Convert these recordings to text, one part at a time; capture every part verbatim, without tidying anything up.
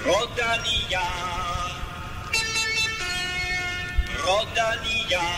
Rodania, Rodania.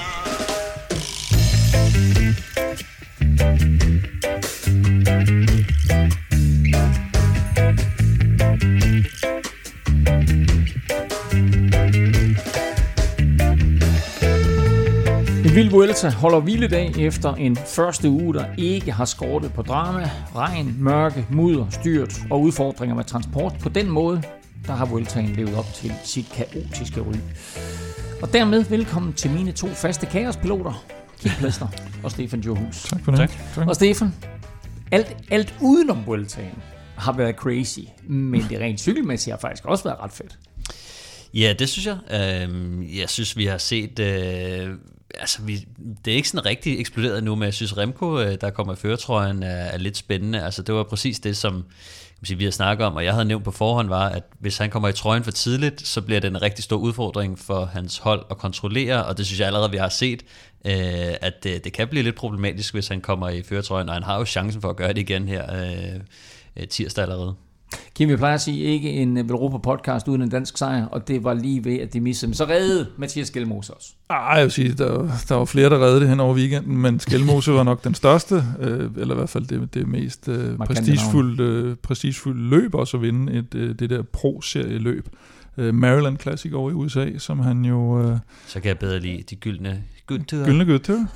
En vild Vuelta holder hviledag efter en første uge, der ikke har skortet på drama, regn, mørke, mudder, styrt og udfordringer med transport. På den måde, der har Vueltaen levet op til sit kaotiske ry. Og dermed velkommen til mine to faste kaospiloter, Kim Plesner og Stefan Johus. Tak for det. Tak. Tak. Og Stefan, alt, alt udenom Vueltaen har været crazy, men det rent cykelmæssigt har faktisk også været ret fedt. Ja, det synes jeg. Jeg synes, vi har set... Altså, vi, det er ikke sådan rigtig eksploderet nu, men jeg synes, Remco, der kommer i førertrøjen, er, er lidt spændende. Altså, det var præcis det, som sige, vi har snakket om, og jeg havde nævnt på forhånd, var, at hvis han kommer i trøjen for tidligt, så bliver det en rigtig stor udfordring for hans hold at kontrollere, og det synes jeg allerede, vi har set, øh, at det, det kan blive lidt problematisk, hvis han kommer i førertrøjen, og han har jo chancen for at gøre det igen her øh, tirsdag allerede. Kim, vi plejer at sige, ikke en Europa-podcast uden en dansk sejr, og det var lige ved, at de missede. Men så reddede Mathias Skelmose også. Ej, jeg vil sige, der, der var flere, der reddede det hen over weekenden, men Skelmose var nok den største, øh, eller i hvert fald det, det mest øh, prestigefulde øh, prestigefuld løb også at vinde et, øh, det der pro-serieløb. Øh, Maryland Classic over i U S A, som han jo... Øh, så kan jeg bedre lide de gyldne gudture. Gyldne gudture.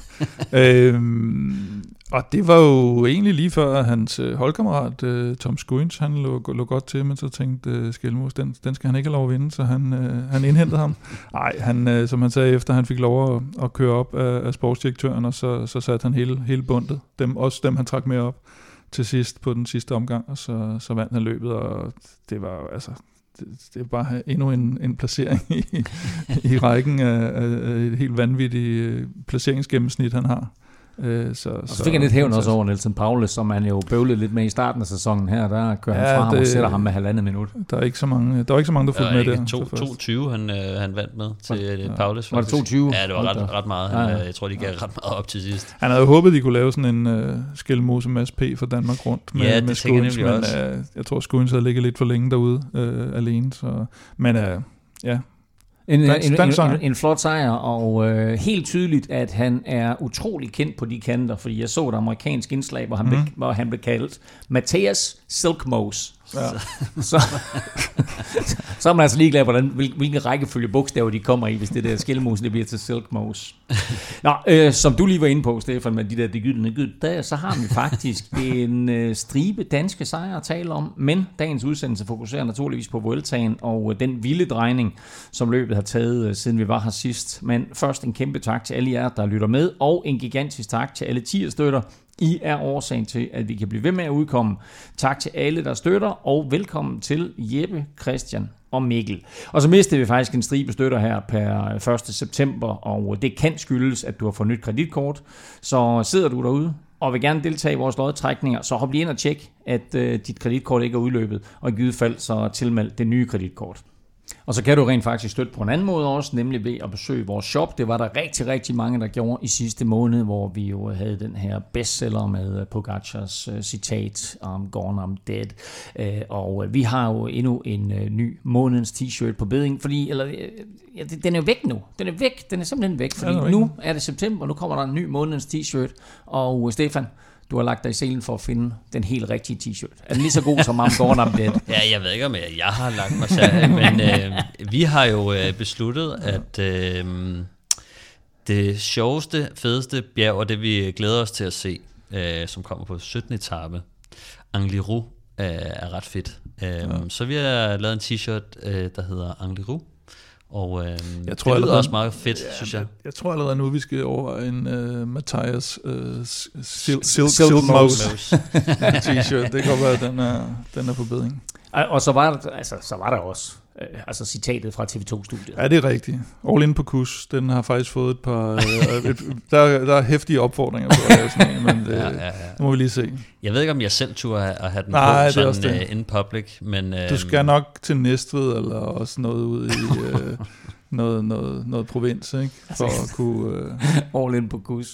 øhm, og det var jo egentlig lige før hans holdkammerat øh, Tom Skuins, han lå, lå godt til, men så tænkte øh, Skelmose, den, den skal han ikke have lov at vinde, så han, øh, han indhentede ham. Nej, han, øh, som han sagde, efter han fik lov at, at køre op af, af sportsdirektøren, og så, så satte han hele, hele bundet. Dem, også dem, han trak med op til sidst på den sidste omgang, og så, så vandt han løbet, og det var altså... Det er bare endnu en, en placering i, i rækken af, af et helt vanvittigt placeringsgennemsnit, han har. Så, og så fik han lidt hævn også over Nelson Paulus, som han jo bøvlede lidt med i starten af sæsonen her. Der kører ja, han fra det, og sætter ham med halvandet minut. Der er ikke så mange, der er ikke så mange, der fulgte med der. to toogtyve han, øh, han vandt med til ja. Paulus. Var det toogtyve? Ja, det var ret, ret meget. Ja, ja. Jeg tror, de gav ret meget op til sidst. Han havde håbet, de kunne lave sådan en uh, Skelmose Mads P. for Danmark rundt med, ja, med Skuins, men uh, jeg tror, Skuins havde ligget lidt for længe derude uh, alene. Så, men uh, ja... En, en, en, en, en flot sejr, og øh, helt tydeligt, at han er utrolig kendt på de kanter, fordi jeg så et amerikansk indslag, hvor han, mm. blev, hvor han blev kaldt Matthias Silkmose. Ja. Så, så, så er man altså ligeglad, hvordan, hvilken rækkefølge bogstaver de kommer i, hvis det der Skelmose det bliver til Silkmose. Nå, øh, som du lige var inde på, Stefan, med de der de gyldne gyld, så har vi faktisk en øh, stribe danske sejre at tale om, men dagens udsendelse fokuserer naturligvis på Vueltaen og øh, den vilde drejning, som løbet har taget, øh, siden vi var her sidst. Men først en kæmpe tak til alle jer, der lytter med, og en gigantisk tak til alle tier-støtter. I er årsagen til, at vi kan blive ved med at udkomme. Tak til alle, der støtter, og velkommen til Jeppe, Christian og Mikkel. Og så mistede vi faktisk en stribe støtter her per første september, og det kan skyldes, at du har fået nyt kreditkort. Så sidder du derude og vil gerne deltage i vores lodtrækninger, så hop lige ind og tjek, at uh, dit kreditkort ikke er udløbet, og i givet fald så tilmeld det nye kreditkort. Og så kan du rent faktisk støtte på en anden måde også, nemlig ved at besøge vores shop. Det var der rigtig, rigtig mange, der gjorde i sidste måned, hvor vi jo havde den her bestseller med Pogacars uh, citat om Gone I'm Dead. Uh, og uh, vi har jo endnu en uh, ny månedens t-shirt på beding, fordi eller, uh, ja, den er jo væk nu. Den er væk. Den er simpelthen væk, fordi ja, nu er det september, nu kommer der en ny månedens t-shirt. Og uh, Stefan, du har lagt dig i selen for at finde den helt rigtige t-shirt. Er den lige så god som I'm Gone I'm Dead? Ja, jeg ved ikke, om jeg, jeg har lagt mig selv, men øh, vi har jo øh, besluttet, at øh, det sjoveste, fedeste bjerg, og det vi glæder os til at se, øh, som kommer på syttende etape, Angliru, øh, er ret fedt. Øh, ja. Så vi har lavet en t-shirt, øh, der hedder Angliru. Og øh, jeg tror, det lyder også meget fedt, ja, synes jeg. Jeg tror allerede nu, vi skal overveje en uh, Matthias uh, Silkmose t-shirt. Det kan være, at den er, den er på bedring. Og så var der, altså, så var der også øh, altså citatet fra T V to-studiet. Ja, det er rigtigt. All in på kus, den har faktisk fået et par... øh, et, der, der er heftige opfordringer på at lave sådan en, men det, ja, ja, ja. det må vi lige se. Jeg ved ikke, om jeg selv turde at have den Nej, på sådan uh, in public, men... Uh, du skal nok til Næstved, eller også noget ud i... Uh, noget, noget, noget provins, ikke? For at kunne... Uh... All in på kus.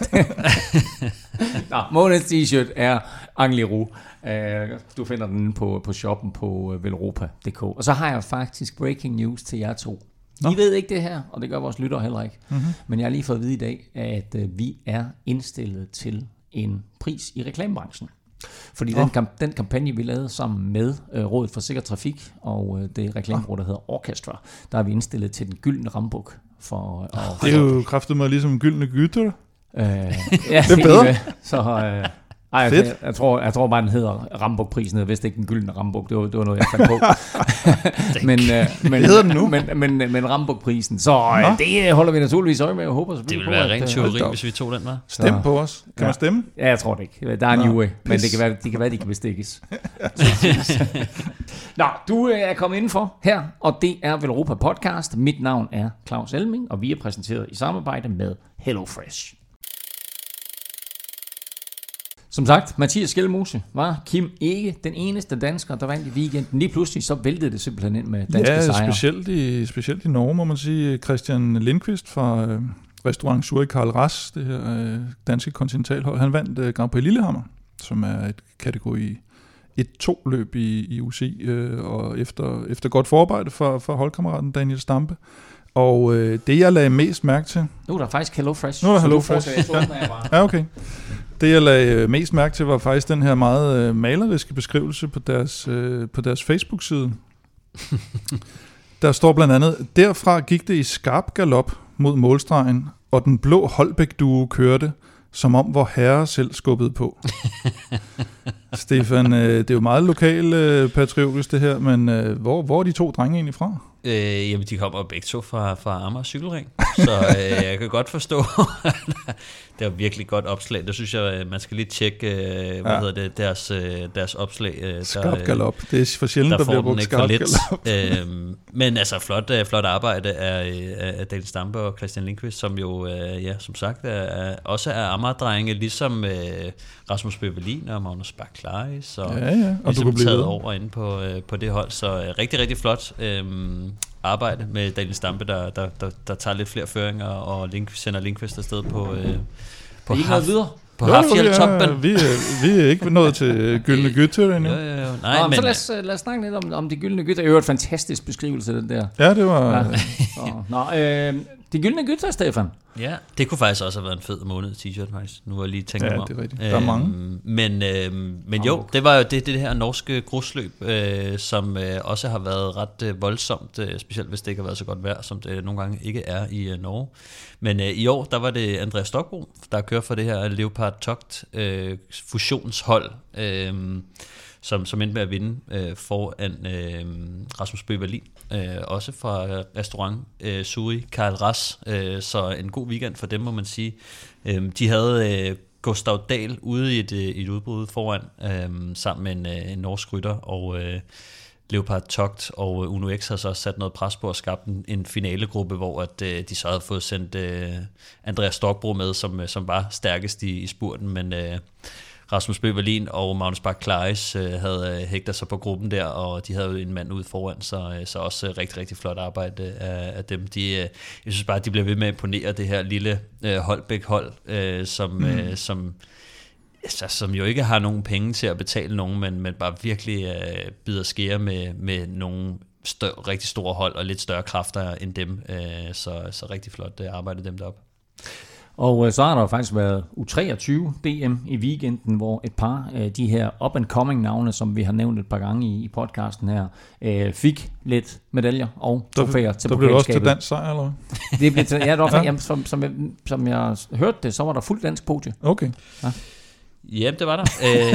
Nå, månedens t-shirt er Angliru. Uh, du finder den på, på shoppen på velropa punktum d k. Og så har jeg faktisk breaking news til jer to. Nå. I ved ikke det her, og det gør vores lyttere heller ikke. Mm-hmm. Men jeg har lige fået at vide i dag, at uh, vi er indstillet til en pris i reklamebranchen. Fordi oh. den, kamp- den kampagne, vi lavede sammen med uh, Rådet for Sikker Trafik og uh, det reklamebureau, der hedder Orchestra, der er vi indstillet til den gyldne rambuk. For, uh, det er jo kraftigt mig ligesom gyldne gytter. Uh, ja, det er bedre. Så... Uh, Ej, jeg, jeg, jeg, tror, jeg tror bare, den hedder Rambuk-prisen, og hvis det ikke den gyldne Rambuk, det var, det var noget, jeg fandt på. men, uh, men, det hedder den nu. Men, men, men, men Rambuk-prisen, så uh, det holder vi naturligvis øje med, og håber det ville være rent teori, hvis vi tog den, var. Stem på os. Kan ja. man stemme? Ja, jeg tror det ikke. Der er en U A, men det kan være, det kan være, de kan bestikkes. Nå, du er kommet indenfor her, og det er Velropa Podcast. Mit navn er Claus Elming, og vi er præsenteret i samarbejde med HelloFresh. Som sagt, Mathias Skelmose var Kim ikke den eneste dansker, der vandt i weekenden. Lige pludselig så væltede det simpelthen ind med danske ja, sejre. Ja, specielt i, specielt i Norge, må man sige. Christian Lindqvist fra øh, restaurant Zurich Karl Ras, det her øh, danske kontinentalhold, han vandt øh, Grand Prix Lillehammer, som er et kategori et to løb i, i U C I, øh, og efter, efter godt forarbejde for, for holdkammeraten Daniel Stampe. Og øh, det, jeg lagde mest mærke til... Nu er der faktisk HelloFresh. Nu er der HelloFresh. Ja, okay. Det, jeg lagde mest mærke til, var faktisk den her meget øh, maleriske beskrivelse på deres, øh, på deres Facebook-side. Der står blandt andet, derfra gik det i skarp galop mod målstregen, og den blå Holbæk-duo kørte, som om vor herre selv skubbede på. Stefan, øh, det er jo meget lokal øh, patriotisk det her, men øh, hvor, hvor er de to drenge egentlig fra? Øh, jamen, de kommer begge to fra, fra Amager Cykelring, så øh, jeg kan godt forstå, det er virkelig godt opslag. Det synes jeg, man skal lige tjekke, øh, hvad ja. hedder det, deres, deres opslag. Øh, skarp galop, det er for sjældent, der, der bliver brugt skarp galop. øh, men altså, flot, flot arbejde af, af Daniel Stampe og Christian Lindqvist, som jo, øh, ja, som sagt, er, er, også er Amager-drenge, ligesom øh, Rasmus Bøvelin og Magnus Bach-Klaris, så ja, ja. Og ligesom du taget over inde på, øh, på det hold, så øh, rigtig, rigtig flot. Øh, arbejde med Daniel Stampe, der, der, der, der tager lidt flere føringer, og Link, sender Lindqvist afsted på, øh, på Haf, videre? På Hafjell-toppen. Vi, er, vi er ikke nået til gyldne gytter endnu. Jo, jo, jo. Nej, Nå, men, så lad os, lad os snakke lidt om, om de gyldne gytter. Det er jo et fantastisk beskrivelse, den der. Ja, det var... Ja. Så, nå, øh, de gyldne gytter, Stefan. Ja, det kunne faktisk også have været en fed måned t-shirt, faktisk. Nu har jeg lige tænkt ja, mig om. det er rigtigt. Der er mange. Øhm, men øh, men jo, det var jo det, det her norske grusløb, øh, som øh, også har været ret øh, voldsomt, øh, specielt hvis det ikke har været så godt vejr, som det nogle gange ikke er i øh, Norge. Men øh, i år, der var det Andreas Stokbro, der kører for det her Leopard Togt øh, fusionshold, øh, som, som endte med at vinde øh, foran øh, Rasmus Bøvelin, øh, også fra restaurant øh, Zurich Karl Ras, øh, så en god weekend for dem, må man sige. Øh, de havde øh, Gustav Dahl ude i et, et udbrud foran, øh, sammen med en, en norsk rytter, og øh, Leopard Togt og Uno X har så også sat noget pres på at skabe en, en finalegruppe, hvor at, øh, de så havde fået sendt øh, Andreas Stokbro med, som, som var stærkest i, i spurten, men øh, Rasmus Bøvelin og Magnus Bach-Klaris øh, havde øh, hægtet sig på gruppen der, og de havde jo en mand ude foran, så, øh, så også øh, rigtig, rigtig flot arbejde af, af dem. De, øh, jeg synes bare, at de bliver ved med at imponere det her lille øh, Holbæk-hold, øh, som, mm. øh, som, altså, som jo ikke har nogen penge til at betale nogen, men, men bare virkelig øh, bider skære med, med nogle stør, rigtig store hold og lidt større kræfter end dem, øh, så, så rigtig flot øh, arbejde dem deroppe. Og øh, så har der jo faktisk været U treogtyve D M i weekenden, hvor et par af de her up-and-coming navne, som vi har nævnt et par gange i, i podcasten her, øh, fik lidt medaljer og trofæer til pokalskabet. Der blev det også til dansk sejr, eller hvad? Det blev til, ja, det var, ja. Jamen, som, som, jeg, som jeg hørte det, så var der fuldt dansk podie. Okay. Ja. Ja, det var der.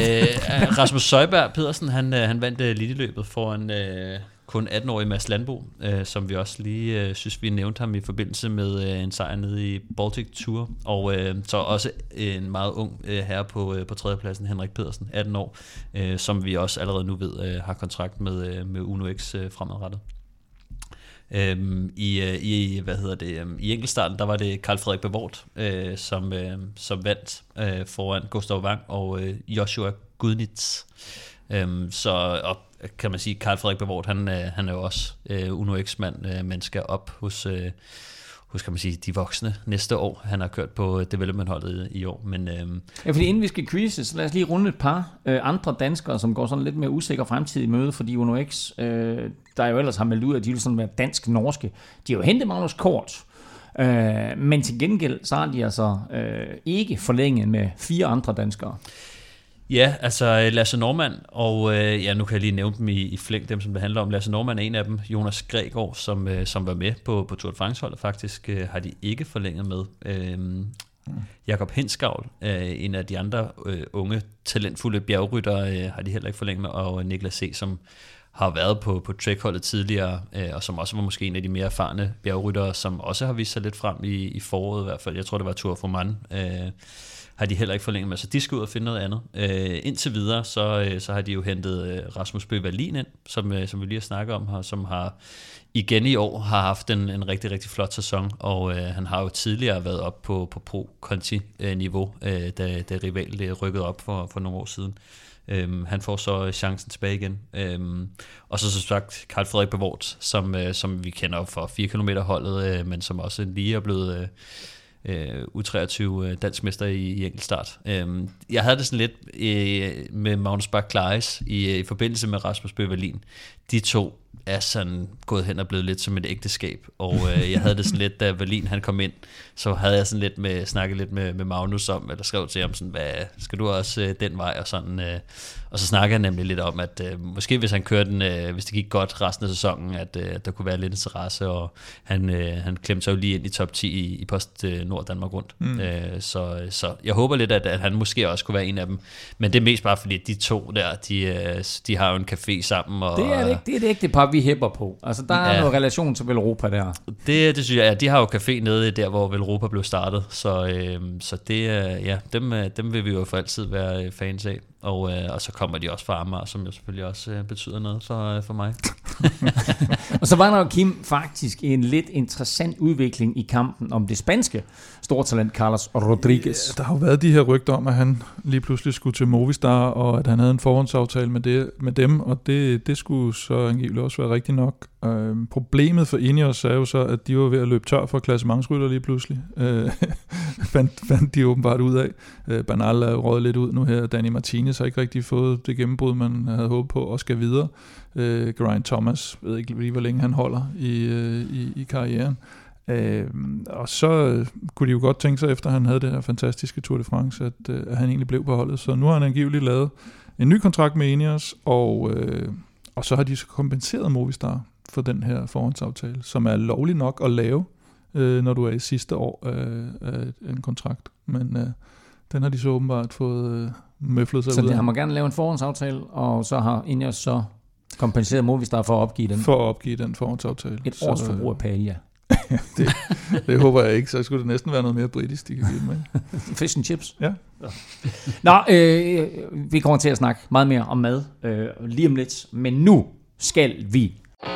øh, Rasmus Søjberg Pedersen, han, han vandt lilleløbet foran øh, kun atten-årige Mads Landbo, øh, som vi også lige øh, synes, vi nævnte ham i forbindelse med øh, en sejr nede i Baltic Tour. Og øh, så også en meget ung øh, herre på, øh, på tredjepladsen, Henrik Pedersen, atten år, øh, som vi også allerede nu ved øh, har kontrakt med, øh, med Uno X øh, fremadrettet. Øhm, i, i, hvad hedder det, um, i enkeltstarten, der var det Carl Frederik Bevort, øh, som, øh, som vandt øh, foran Gustav Wang og øh, Joshua Gudnitz. Øhm, så og, kan man sige, Carl Frederik Bavort, han, han er jo også øh, Uno X-mand, øh, men skal op hos, øh, hos, kan man sige, de voksne næste år. Han har kørt på development-holdet i, i år. Men, øh, ja, fordi inden vi skal quizze, så lad os lige runde et par øh, andre danskere, som går sådan lidt mere usikker fremtid i møde, fordi Uno X, øh, der jo ellers har meldt ud, at de vil sådan være dansk-norske. De har jo hentet Magnus Kort, øh, men til gengæld, så har de altså øh, ikke forlænget med fire andre danskere. Ja, altså Lasse Normand, og øh, ja, nu kan jeg lige nævne dem i, i flæng, dem som det handler om. Lasse Normand er en af dem. Jonas Gregor, som, øh, som var med på, på Tour de France-holdet faktisk, øh, har de ikke forlænget med. Øh, mm. Jakob Hinskavl, øh, en af de andre øh, unge, talentfulde bjergryttere, øh, har de heller ikke forlænget med, og Niklas C., som har været på, på Trek-holdet tidligere, øh, og som også var måske en af de mere erfarne bjergryttere, som også har vist sig lidt frem i, i foråret i hvert fald. Jeg tror, det var Tour for Mand. Øh, har de heller ikke forlænget med, så de skal ud og finde noget andet. Øh, indtil videre, så, øh, så har de jo hentet øh, Rasmus Bøgh Wallin ind, som, øh, som vi lige har snakket om her, som har igen i år har haft en, en rigtig, rigtig flot sæson, og øh, han har jo tidligere været op på, på pro-conti-niveau, øh, da, da Rival rykkede op for, for nogle år siden. Øhm, han får så chancen tilbage igen. Øhm, og så som sagt Carl Frederik Bavort, som, øh, som vi kender for fire kilometer holdet, øh, men som også lige er blevet... Øh, Uh, U treogtyve dansk mester i, i enkeltstart. Uh, jeg havde det sådan lidt uh, med Magnus Bach Klaris i, i forbindelse med Rasmus Bøgh Wallin. De to er sådan gået hen og blevet lidt som et ægteskab, og uh, jeg havde det sådan lidt, da Wallin han kom ind, så havde jeg sådan lidt med, snakket lidt med, med Magnus om, eller skrev til ham sådan, hvad, skal du også uh, den vej, og sådan, uh, og så snakkede jeg nemlig lidt om, at uh, måske hvis han kørte den, uh, hvis det gik godt resten af sæsonen, at uh, der kunne være lidt interesse, og han, uh, han klemte sig jo lige ind i top ti i, i post uh, Nord Danmark rundt. Mm. Uh, så, så jeg håber lidt, at, at han måske også kunne være en af dem, men det er mest bare fordi, at de to der, de, uh, de har jo en café sammen. Og, det er det ikke, det er det ikke det par, vi hæpper på. Altså, der er ja. noget relation til Velropa der. Det, det synes jeg, ja, de har jo café nede der, hvor Velropa blev startet, så, øh, så det, ja, dem, dem vil vi jo for altid være fans af. Og, øh, og så kommer de også fra Amager, som jo selvfølgelig også øh, betyder noget for, øh, for mig. Og så var der jo, Kim, faktisk en lidt interessant udvikling i kampen om det spanske stortalent Carlos Rodriguez. Ja, der har jo været de her rygter om, at han lige pludselig skulle til Movistar, og at han havde en forhåndsaftale med, det, med dem, og det, det skulle så angiveligt også være rigtigt nok. Øh, problemet for Ineos er jo så, at de var ved at løbe tør for klassementsrytter lige pludselig. Øh, fandt, fandt de åbenbart ud af. Øh, Bernal er røget lidt ud nu her. Danny Martinez har ikke rigtig fået det gennembrud, man havde håbet på, og skal videre. Øh, Geraint Thomas, ved ikke lige, hvor længe han holder i, øh, i, i karrieren. Øh, og så øh, kunne de jo godt tænke sig, efter han havde det her fantastiske Tour de France, at, øh, at han egentlig blev på holdet. Så nu har han angiveligt lavet en ny kontrakt med Ineos, og, øh, og så har de så kompenseret Movistar for den her forhåndsaftale, som er lovlig nok at lave, øh, når du er i sidste år øh, af en kontrakt. Men øh, den har de så åbenbart fået øh, møflet sig så ud af. Så han må gerne lave en forhåndsaftale, og så har Ineos så kompenseret Movistar for at opgive den? For at opgive den forhåndsaftale. Et års så, forbrug af palja. det, det håber jeg ikke, så skulle det næsten være noget mere britisk, de kan give med. Fish and chips. Ja. Nå, øh, vi kommer til at snakke meget mere om mad øh, lige om lidt, men nu skal vi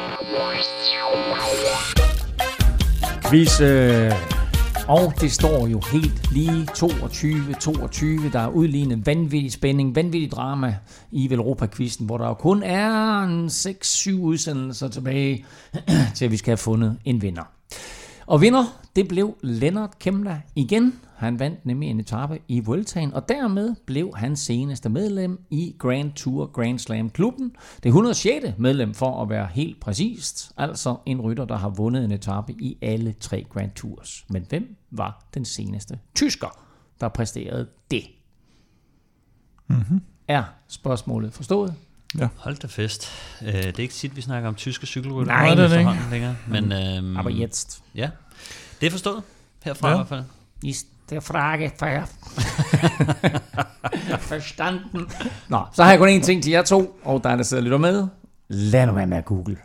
quiz, øh, og det står jo helt lige toogtyve toogtyve. Der er udlignet vanvittig spænding, vanvittig drama i Velropa-quizzen, hvor der jo kun er en seks syv udsendelser tilbage, til at vi skal have fundet en vinder. Og vinder, det blev Lennart Kemna igen. Han vandt nemlig en etape i Vueltaen, og dermed blev han seneste medlem i Grand Tour Grand Slam-klubben. Det er hundrede og sjette medlem for at være helt præcist, altså en rytter, der har vundet en etape i alle tre Grand Tours. Men hvem var den seneste tysker, der præsterede det? Mm-hmm. Er spørgsmålet forstået? Ja. Hold da fest. Uh, det er ikke tit, vi snakker om tyske cykelrytter. Nej, det er det ikke. Længere, men, um, aber jetzt. Ja, det er forstået herfra ja. I hvert fald. Ist der Frage forstanden. Nå, så har jeg kun en ting til jer to, og der er der sidder og lytter med. Lad nu være med at google.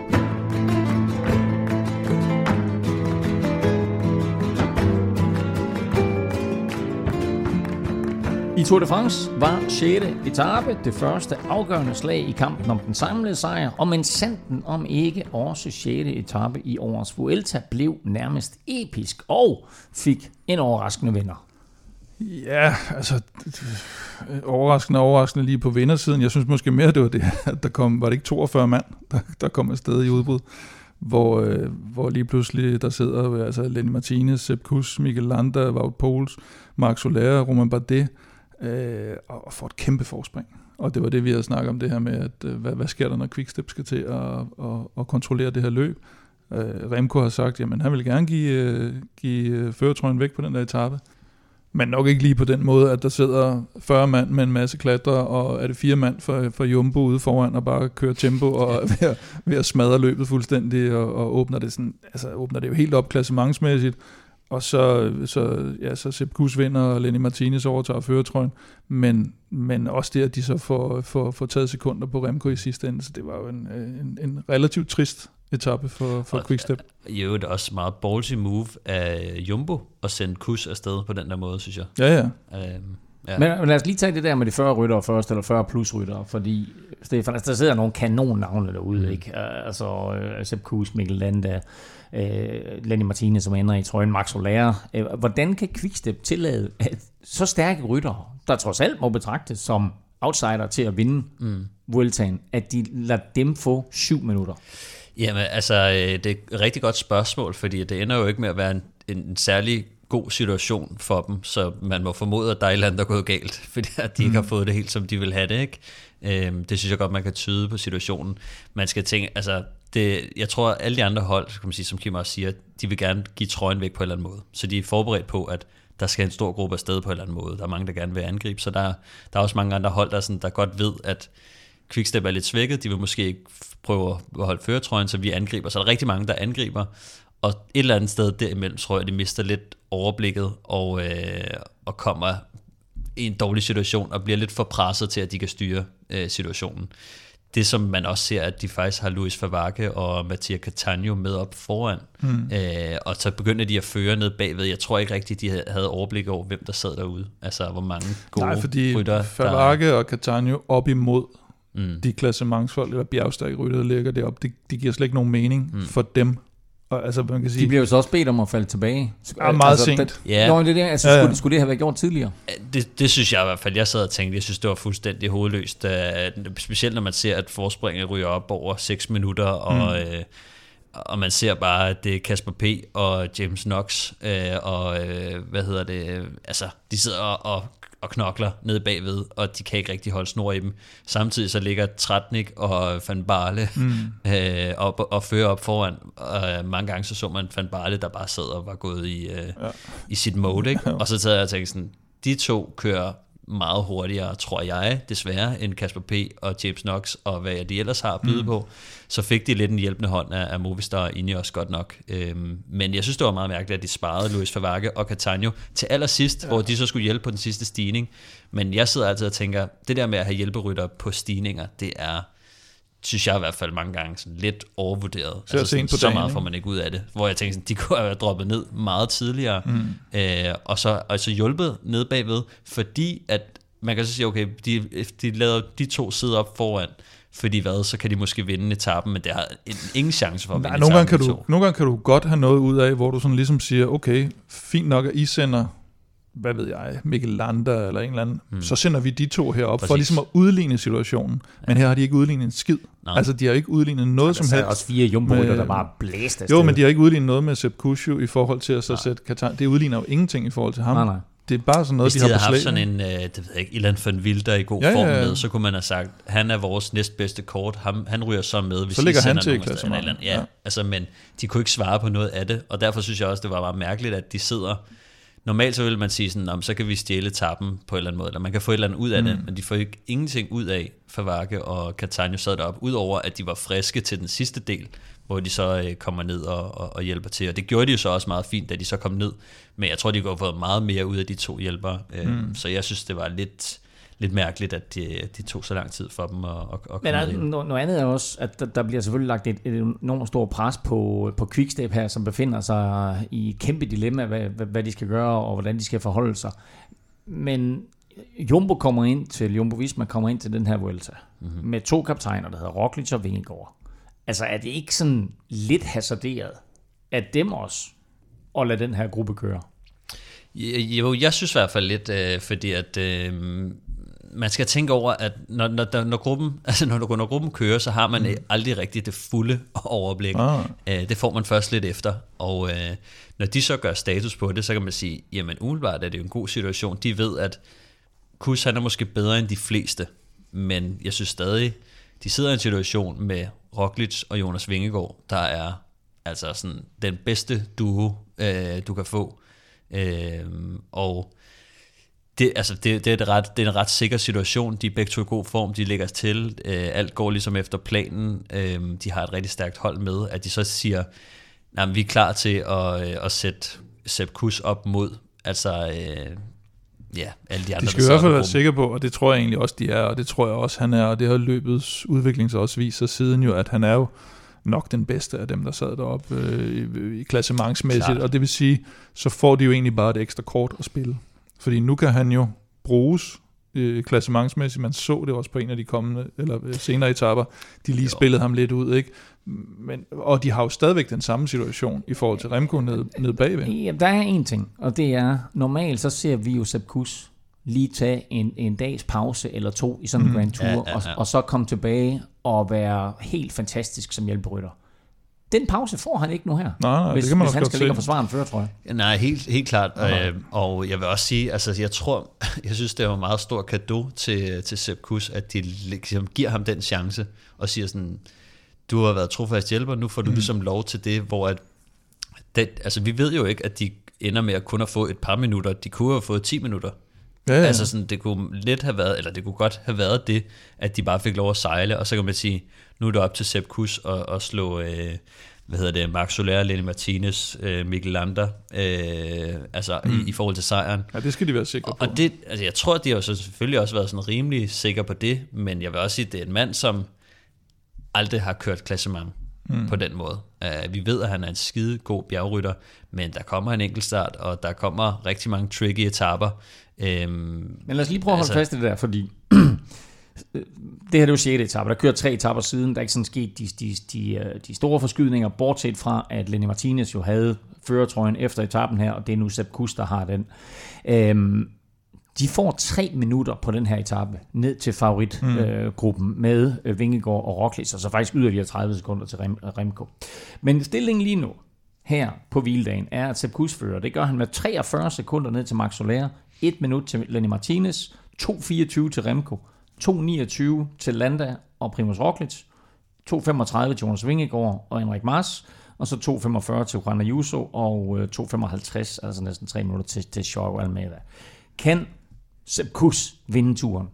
I Tour de France var sjette etape det første afgørende slag i kampen om den samlede sejr, og men sanden om ikke også sjette etape i årets Vuelta blev nærmest episk og fik en overraskende vinder. Ja, altså overraskende overraskende lige på vindersiden. Jeg synes måske mere, det var det, at der kom, var det ikke toogfyrre mand, der, der kom afsted i udbrud, hvor, øh, hvor lige pludselig der sidder altså Lenny Martinez, Sepp Kuss, Mikel Landa, Wout Poels, Marc Soler, Romain Bardet, øh, og får et kæmpe forspring. Og det var det, vi havde snakket om, det her med, at øh, hvad, hvad sker der, når Quickstep skal til at, at, at kontrollere det her løb. Øh, Remco har sagt, jamen han vil gerne give, øh, give førertrøjen væk på den der etape. Men nok ikke lige på den måde, at der sidder fyrre mand med en masse klatrere, og er det fire mand for, for Jumbo ude foran, og bare kører tempo, og er ved at, ved at smadre løbet fuldstændig, og, og åbner det sådan, altså åbner det jo helt op klassementsmæssigt, og så, så, ja, så Sepp Kuss vinder, og Lenny Martinez overtager førertrøjen, men, men også det, at de så får, får, får taget sekunder på Remco i sidste ende, så det var jo en, en, en relativt trist etape for, for Quickstep. I øvrigt også meget ballsy move af Jumbo at sende Kuss afsted på den der måde, synes jeg. Ja, ja. Øhm, ja. Men, men lad os lige tage det der med de fyrre ryttere først, eller fyrre plus ryttere, fordi Stefan, altså, der sidder nogle kanonnavne derude, mm. ikke? Altså uh, Sepp Kuss, Mikel Landa, uh, Lenny Martinez, som ender i trøjen, Marc Soler. Uh, hvordan kan Quickstep tillade at så stærke ryttere, der trods alt må betragtes som outsider til at vinde mm. Vueltaen, at de lader dem få syv minutter? Jamen, altså, det er et rigtig godt spørgsmål, fordi det ender jo ikke med at være en, en særlig god situation for dem, så man må formode, at der er et eller andet, der er gået galt, fordi at de mm. ikke har fået det helt, som de vil have det, ikke? Øhm, det synes jeg godt, man kan tyde på situationen. Man skal tænke, altså, det, jeg tror, at alle de andre hold, kan man sige, som Kim også siger, de vil gerne give trøjen væk på en eller anden måde, så de er forberedt på, at der skal en stor gruppe afsted på en eller anden måde. Der er mange, der gerne vil angribe, så der, der er også mange andre hold, der, sådan, der godt ved, at Quickstep er lidt svækket, de vil måske ikke prøve at holde førertrøjen, så vi angriber. Så der er rigtig mange, der angriber, og et eller andet sted derimellem, tror jeg, de mister lidt overblikket, og, øh, og kommer i en dårlig situation, og bliver lidt for presset til, at de kan styre øh, situationen. Det, som man også ser, at de faktisk har Luis Favage og Mattia Cattaneo med op foran, mm. øh, og så begynder de at føre ned bagved. Jeg tror ikke rigtigt, de havde overblik over, hvem der sad derude. Altså, hvor mange gode Nej, fordi rytter, Favage der... og Cattaneo op imod Mm. de klassementsfolk, eller bjergstærke rytter, der ligger deroppe, det, det giver slet ikke nogen mening mm. for dem. Og, altså, man kan sige, de bliver jo så også bedt om at falde tilbage. Ja, meget altså, sent. Det, yeah. Nå, det der, altså, ja, ja. Skulle, skulle det have været gjort tidligere? Det, det synes jeg i hvert fald. Jeg sad og tænkte, jeg synes, det var fuldstændig hovedløst. Specielt når man ser, at forspringet ryger op over seks minutter, og, mm. øh, og man ser bare, at det er Kasper P. og James Knox, øh, og øh, hvad hedder det, altså, de sidder og, og og knokler nede bagved, og de kan ikke rigtig holde snor i dem. Samtidig så ligger Tratnik og Van Baarle mm. øh, op, og fører op foran. Og mange gange så så man Van Baarle, der bare sad og var gået i, øh, ja. i sit mode. Ikke? Og så sad jeg og tænkte sådan, de to kører meget hurtigere, tror jeg, desværre, end Kasper P. og James Knox, og hvad de ellers har at byde mm. på. Så fik de lidt en hjælpende hånd af, af Movistar og Ineos godt nok. Øhm, men jeg synes, det var meget mærkeligt, at de sparede Luis Favage og Cattaneo til allersidst, ja. hvor de så skulle hjælpe på den sidste stigning. Men jeg sidder altid og tænker, det der med at have hjælperytter på stigninger, det er, synes jeg i hvert fald mange gange, sådan lidt overvurderet. Så, altså sådan, så dagen, meget får man ikke ud af det. Hvor jeg tænker, sådan, de kunne have droppet ned meget tidligere, mm. øh, og, så, og så hjulpet ned bagved, fordi at man kan så sige, okay, de, de lader de to sidde op foran, fordi hvad, så kan de måske vinde etappen, men det har ingen chance for at Nej, vinde nogle etappen. Gange kan du, nogle gange kan du godt have noget ud af, hvor du sådan ligesom siger, okay, fint nok, at I sender, hvad ved jeg, Mikel Landa eller en eller anden, hmm. så sender vi de to herop, Præcis. for ligesom at udligne situationen. Ja. Men her har de ikke udlignet en skid. Nej. Altså, de har ikke udlignet noget som helst. Der er også fire jumbo-rytter, der bare blæste afsted. Jo, men de har ikke udlignet noget med Sepp Kuss i forhold til at så sætte Qatar. Det udligner jo ingenting i forhold til ham. Nej, nej. Det er bare sådan noget, Hvis de, de har haft sådan en, øh, det ved jeg ikke, Ilan van Wilder i god ja, form med, så kunne man have sagt, han er vores næstbedste kort, han, han ryger så med, hvis så ligger I han til i klassement. Ja, ja, altså, men de kunne ikke svare på noget af det, og derfor synes jeg også, det var meget mærkeligt, at de sidder. Normalt så vil man sige sådan, så kan vi stjæle tappen på en eller anden måde, eller man kan få et eller andet ud af mm. det, men de får ikke ingenting ud af, Favage og Cattaneo sad deroppe, udover at de var friske til den sidste del, hvor de så øh, kommer ned og, og, og hjælper til. Og det gjorde de jo så også meget fint, da de så kom ned. Men jeg tror, de kunne have fået meget mere ud af de to hjælpere. Mm. Så jeg synes, det var lidt, lidt mærkeligt, at de, de tog så lang tid for dem at, at, at Men der, noget, noget andet er også, at der, der bliver selvfølgelig lagt et, et enormt stort pres på, på Quickstep her, som befinder sig i et kæmpe dilemma, hvad, hvad, hvad de skal gøre, og hvordan de skal forholde sig. Men Jumbo kommer ind til, Jumbo Visma kommer ind til den her Vuelta, mm-hmm. med to kaptajner, der hedder Roglic og Vingegaard. Altså er det ikke sådan lidt hasarderet af dem også at lade den her gruppe køre? Jo, jeg synes i hvert fald lidt, øh, fordi at øh, man skal tænke over, at når, når, når, gruppen, altså når, når gruppen kører, så har man mm. aldrig rigtig det fulde overblik. Ah. Øh, det får man først lidt efter, og øh, når de så gør status på det, så kan man sige, jamen umiddelbart er det jo en god situation. De ved, at Kuss han er måske bedre end de fleste, men jeg synes stadig, de sidder i en situation med Roglic og Jonas Vingegaard, der er altså sådan den bedste duo, øh, du kan få. Øh, og det, altså det, det, er det, ret, det er en ret sikker situation. De er begge to i god form, de lægger til, øh, alt går ligesom efter planen, øh, de har et rigtig stærkt hold med, at de så siger, nej, vi er klar til at, øh, at sætte Sepp Kuss op mod altså øh, ja, alle de andre. De skal i hvert fald være sikre på, og det tror jeg egentlig også de er, og det tror jeg også han er, og det har løbets udvikling så også viser siden jo, at han er jo nok den bedste af dem, der sad deroppe øh, i, i klassementsmæssigt, Klar. Og det vil sige, så får de jo egentlig bare et ekstra kort at spille. Fordi nu kan han jo bruges øh, klassementsmæssigt. Man så det også på en af de kommende, eller øh, senere etaper. De lige jo. spillede ham lidt ud, ikke? Men, og de har jo stadigvæk den samme situation i forhold til Remco ned, ned bagved. Ja, der er en ting, og det er, normalt så ser vi jo Sepp Kuss lige tage en, en dags pause eller to i sådan en mm. Grand Tour, ja, ja, ja. Og, og så komme tilbage og være helt fantastisk som hjælperytter. Den pause får han ikke nu her, nej, nej, hvis, det kan man hvis han skal ligge og forsvare en fører, tror jeg. Nej, helt, helt klart. Øh, og jeg vil også sige, altså jeg tror, jeg synes, det er en meget stor cadeau til, til Sepp Kuss, at de ligesom giver ham den chance og siger sådan, du har været trofast hjælper, nu får du mm. ligesom lov til det, hvor at det, altså vi ved jo ikke, at de ender med at kun at få et par minutter, de kunne have fået ti minutter. Ja, ja. Altså sådan, det kunne let have været, eller det kunne godt have været det, at de bare fik lov at sejle, og så kan man sige, nu er det op til Sepp Kuss at, at slå, øh, hvad hedder det, Marc Soler, Lenny Martinez, øh, Mikkel Landa, øh, altså mm. i, i forhold til sejren. Ja, det skal de være sikre på. Og det, altså jeg tror, de har så selvfølgelig også været sådan rimelig sikre på det, men jeg vil også sige, at det er en mand, som aldrig har kørt klassement mm. på den måde. Uh, vi ved, at han er en skide god bjergrytter, men der kommer en enkeltstart, og der kommer rigtig mange tricky etaper. Um, men lad os lige prøve at holde altså, fast i det der, fordi det her er jo sjette etape. Der kører tre etaper siden. Der er ikke sådan sket de, de, de, de store forskydninger, bortset fra, at Lenny Martinez jo havde førertrøjen efter etappen her, og det er nu Sepp Kuss, der har den. Um, De får tre minutter på den her etape ned til favoritgruppen mm. øh, med øh, Vingegaard og Roglic, og så faktisk yderligere tredive sekunder til Rem, Remco. Men stillingen lige nu, her på hviledagen, er at Sepp Kuss fører. Det gør han med treogfyrre sekunder ned til Marc Soler, et minut til Lenny Martinez, to fireogtyve til Remco, to niogtyve til Landa og Primož Roglic, to femogtredive til Jonas Vingegaard og Enric Mas, og så to femogfyrre til Juan Ayuso og øh, to femoghalvtreds, altså næsten tre minutter til, til Joao Almeida. Kan Sepp Kuss vinde turen?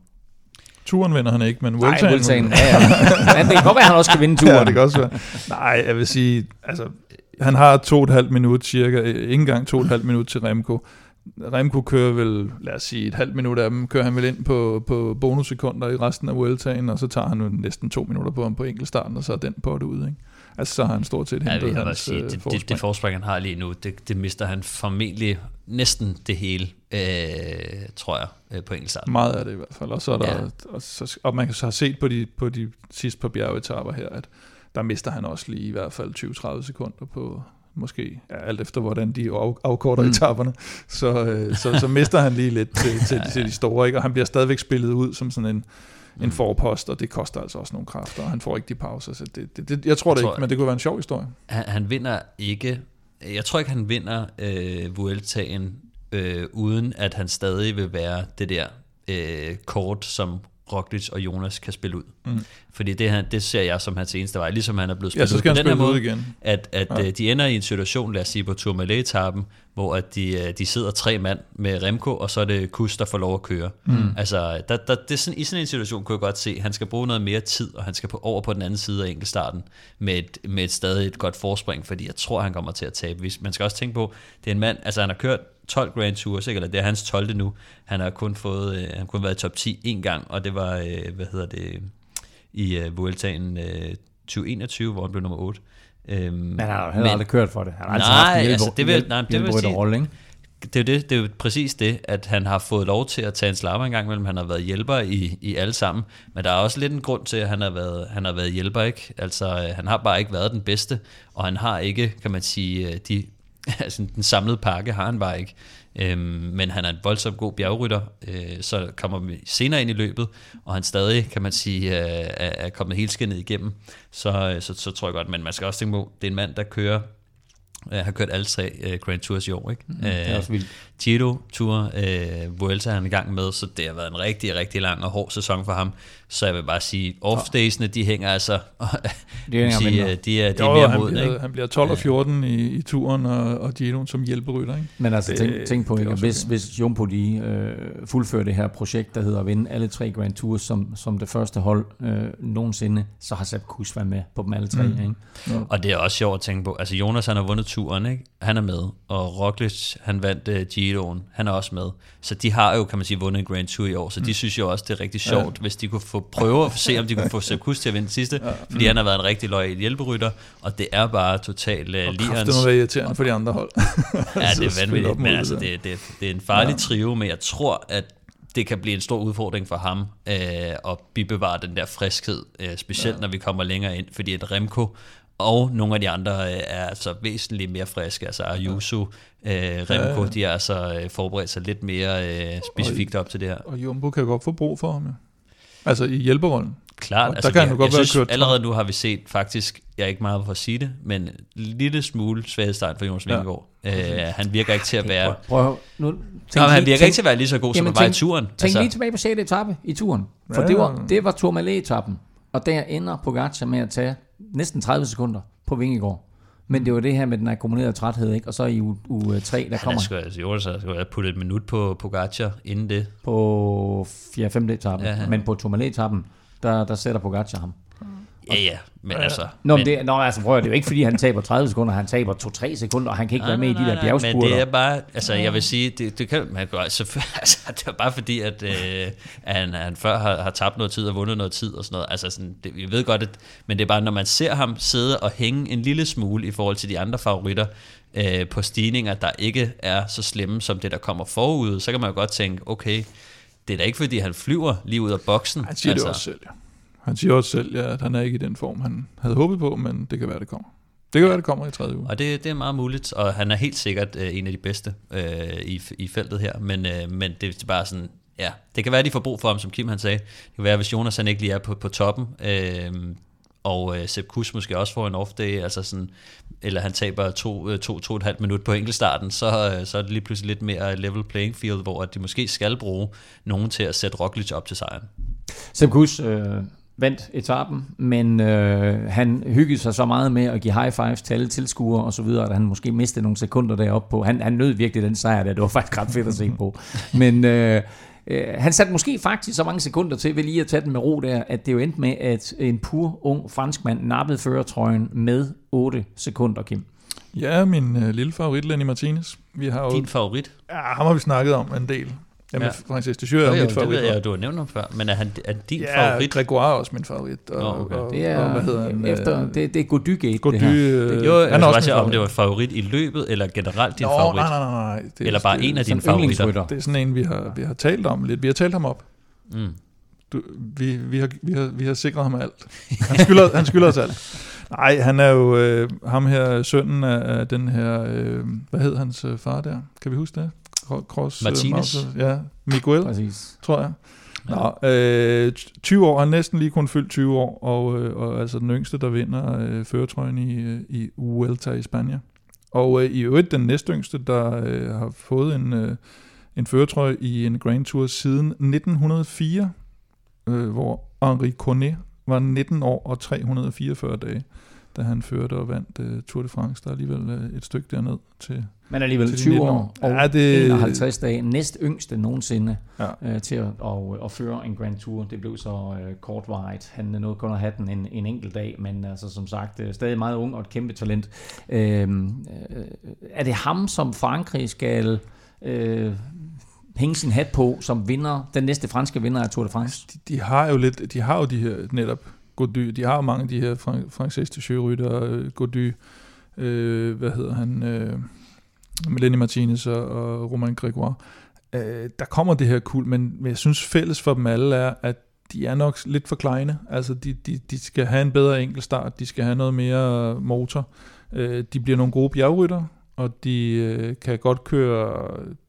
Turen vinder han ikke, men Vueltaen... Nej, Vueltaen, ja, ja. Men det kan godt være, at han også kan vinde turen. Ja, det kan også være. Nej, jeg vil sige, altså, han har to og et halvt minut cirka, ikke engang to og et halvt minut til Remco. Remco kører vel, lad os sige, et halvt minut af dem, kører han vel ind på, på bonussekunder i resten af Vueltaen, og så tager han jo næsten to minutter på ham på enkeltstarten, og så er den på det ud, ikke? Altså, så har han stort set hentet ja, hans sige, det, forspring. Det, det forspring, han har lige nu, det, det mister han formentlig næsten det hele, øh, tror jeg, øh, på enkeltstarten. Meget af det i hvert fald. Og, så er der, ja. og, så, og man kan så have set på de, på de sidste par bjergetapper her, at der mister han også lige i hvert fald tyve til tredive sekunder på, måske, ja, alt efter hvordan de af, afkorter mm. etaperne, så, øh, så, så mister han lige lidt til, til, til de store, ikke? Og han bliver stadigvæk spillet ud som sådan en en forpost, og det koster altså også nogle kræfter, og han får ikke de pauser, så det, det, det, jeg tror det jeg tror, ikke, men det kunne være en sjov historie. Han, han vinder ikke, jeg tror ikke, han vinder øh, Vueltaen, øh, uden at han stadig vil være det der øh, kort, som Roglic og Jonas kan spille ud. Mm. Fordi det, han, det ser jeg som hans eneste vej, ligesom han er blevet spillet ja, ud på den her måde, igen. at, at ja. de ender i en situation, lad os sige på Tourmalet-etappen, hvor at de, de sidder tre mand med Remco, og så er det Kuss, der får lov at køre. Mm. Altså, der, der, det er sådan, i sådan en situation kunne jeg godt se, at han skal bruge noget mere tid, og han skal på, over på den anden side af enkeltstarten, med et, med et stadig et godt forspring, fordi jeg tror, han kommer til at tabe. Man skal også tænke på, det er en mand, altså han har kørt tolv Grand Tours, ikke? Eller det er hans tolvte nu. Han har kun fået, øh, han har kun været i top ti en gang, og det var, øh, hvad hedder det, i øh, Vueltaen øh, tyve enogtyve, hvor han blev nummer otte. Øhm, men han har aldrig kørt for det. Han har altid nej, haft en hjælp, altså, det vil, nej, det vil sige, rolle, ikke? Det er, jo det, det er jo præcis det, at han har fået lov til at tage en slapper en gang imellem. Han har været hjælper i, i alle sammen, men der er også lidt en grund til, at han har været, han har været hjælper, ikke? Altså, han har bare ikke været den bedste, og han har ikke, kan man sige, de, altså, den samlede pakke har han bare ikke. Øhm, men han er en voldsomt god bjergrytter, øh, så kommer vi senere ind i løbet, og han stadig, kan man sige, øh, er, er kommet helskindet igennem, så, så, så tror jeg godt, men man skal også tænke på, det er en mand, der kører, øh, har kørt alle tre øh, Grand Tours i år, ikke? Mm, det er også vildt. Giro Tour, øh, Vuelta er han i gang med, så det har været en rigtig, rigtig lang og hård sæson for ham. Så jeg vil bare sige, off-daysene, de hænger altså, de, hænger sige, de er, de jo, er mere han modne. Bliver, han bliver tolv og fjorten i, i turen, og, og Giroen som hjælperytter, ikke? Men altså, tænk, tænk på, ikke, hvis, okay. hvis Jumbo de øh, fuldfører det her projekt, der hedder at vinde alle tre Grand Tours som, som det første hold øh, nogensinde, så har Sepp Kuss været med på dem alle tre. Mm. Ikke? Ja. Og det er også sjovt at tænke på, altså Jonas, han har vundet turen, ikke? Han er med, og Roglic, han vandt uh, Giroen, han er også med. Så de har jo, kan man sige, vundet en Grand Tour i år, så mm. de synes jo også, det er rigtig sjovt, ja. hvis de kunne få prøve at se, om de kunne få Sepp Kuss til at vinde det sidste, ja. fordi mm. han har været en rigtig loyal hjælperytter, og det er bare totalt uh, ligerens. Og det må være irriterende for de andre hold. Ja, det er vanvittigt, men altså, det, det, det er en farlig ja. trio, men jeg tror, at det kan blive en stor udfordring for ham øh, at bibevare den der friskhed, øh, specielt ja. når vi kommer længere ind, fordi at Remco og nogle af de andre øh, er altså væsentligt mere friske, altså Ayuso, øh, Remco, ja, ja. de har altså øh, forberedt sig lidt mere øh, specifikt op til det her. Og Jumbo kan godt få brug for ham, ja. Altså i hjælperrollen. Klart, altså, der kan jeg, jeg synes kørt allerede nu har vi set faktisk, jeg er ikke meget for at sige det, men en lille smule svaghedstegn for Jonas Vingegaard. Ja. Uh, han virker ikke til at være... Prøv, nu, Nå, han virker tænk, ikke til at være lige så god, som han var i turen. Tænk altså. lige tilbage på sjette etape i turen, for ja, det var, det var Tourmalet-etappen, og der ender Pogacar med at tage næsten tredive sekunder på Vingegaard. Men det var det her med den akkumulerede træthed, ikke? Og så i uge tre, der kommer... Han altså, Jonas skulle have puttet et minut på Pogacar inden det. På fjerde femte etappen, ja, ja. Men på Tourmalet-etappen, der, der sætter Pogacar ham. Ja, ja, men ja. altså... Nå, men, det, nå, altså, prøv, det er jo ikke, fordi han taber tredive sekunder, han taber to til tre sekunder, og han kan ikke nej, være med nej, i de der bjergspurter. Men det er bare, altså jeg vil sige, det, det kan man godt, altså, det er bare fordi, at øh, han, han før har, har tabt noget tid og vundet noget tid og sådan noget, altså sådan, det, vi ved godt, at, men det er bare, når man ser ham sidde og hænge en lille smule i forhold til de andre favoritter, øh, på stigninger, der ikke er så slemme som det, der kommer forud, så kan man jo godt tænke, okay, det er da ikke fordi, han flyver lige ud af boksen. Han siger altså, det også selv, ja. Han siger også selv, ja, at han er ikke i den form, han havde håbet på, men det kan være, det kommer. Det kan være, det kommer i tredje uge. Og det, det er meget muligt, og han er helt sikkert øh, en af de bedste øh, i, i feltet her, men, øh, men det er bare sådan, ja, det kan være, de får brug for ham, som Kim han sagde. Det kan være, hvis Jonas han ikke lige er på, på toppen, øh, og øh, Sepp Kuss måske også får en off-day, altså sådan, eller han taber to, to, to og et halvt minut på enkeltstarten, så, øh, så er det lige pludselig lidt mere level playing field, hvor de måske skal bruge nogen til at sætte Roglic op til sejren. Sepp Kuss øh, vandt etappen, men øh, han hyggede sig så meget med at give high fives til alle tilskuere og så videre, at han måske mistede nogle sekunder deroppe på. Han, han nød virkelig den sejr der, det var faktisk ret fedt at se på. Men øh, øh, han satte måske faktisk så mange sekunder til ved lige at tage den med ro der, at det jo endte med, at en pur ung franskmand nappede førertrøjen med otte sekunder, Kim. Ja, min øh, lille favorit, Lenny Martinez. Vi har jo, din favorit? Ja, ham har vi snakket om en del. Jamen, ja. Francis Deschamps er jo, mit favorit. Det ved jeg, du har nævnt ham før, men er han er din ja, favorit? Ja, Grégoire er også min favorit. Og, oh, okay. og, det er, og, hvad hedder han? Efter, det, det er Gody-gate, Gody, det her. Øh, jo, jeg skal bare sige, om det var favorit i løbet, eller generelt din Nå, favorit? Nej, nej, nej. nej. Det, eller bare det, en af dine favoritter? Det er sådan en, vi har, vi har talt om lidt. Vi har talt ham op. Mm. Du, vi, vi, har, vi, har, vi har sikret ham alt. Han skylder, han skylder os alt. Nej, han er jo øh, ham her, sønnen af, af den her, øh, hvad hed hans øh, far der? Kan vi huske det? Cross, Martinez. Øh, ja, Miguel, præcis, tror jeg. Nå, øh, tyve år, han næsten lige kun fyldt tyve år, og, øh, og altså den yngste, der vinder øh, førertrøjen i, i Vuelta i Spanien. Og øh, i øvrigt den næstyngste, der øh, har fået en, øh, en førertrøje i en Grand Tour siden nitten hundrede og fire, øh, hvor Henri Cornet var nitten år og tre hundrede og fireogfyrre dage, da han førte og vandt uh, Tour de France. Der er alligevel uh, et stykke derned til... Men alligevel tyve år og ja, det... enoghalvtreds dage, næst yngste nogensinde ja. uh, til at, og, at føre en Grand Tour. Det blev så uh, kortvarigt. Han nåede kun at have den en, en enkelt dag, men altså, som sagt, uh, stadig meget ung og et kæmpe talent. Uh, uh, er det ham, som Frankrig skal... Uh, hænge sin hat på, som vinder, den næste franske vinder af Tour de France? De, de har jo lidt, de har jo de her netop Gody, de har jo mange af de her Francis Deschamps-rytter, Gody, øh, hvad hedder han, øh, Lenny Martinez og, og Romain Grégoire. Øh, der kommer det her kul, men, men jeg synes fælles for dem alle er, at de er nok lidt for kleine. Altså de, de, de skal have en bedre enkeltstart, de skal have noget mere motor. Øh, de bliver nogle gode bjergrytter, og de øh, kan godt køre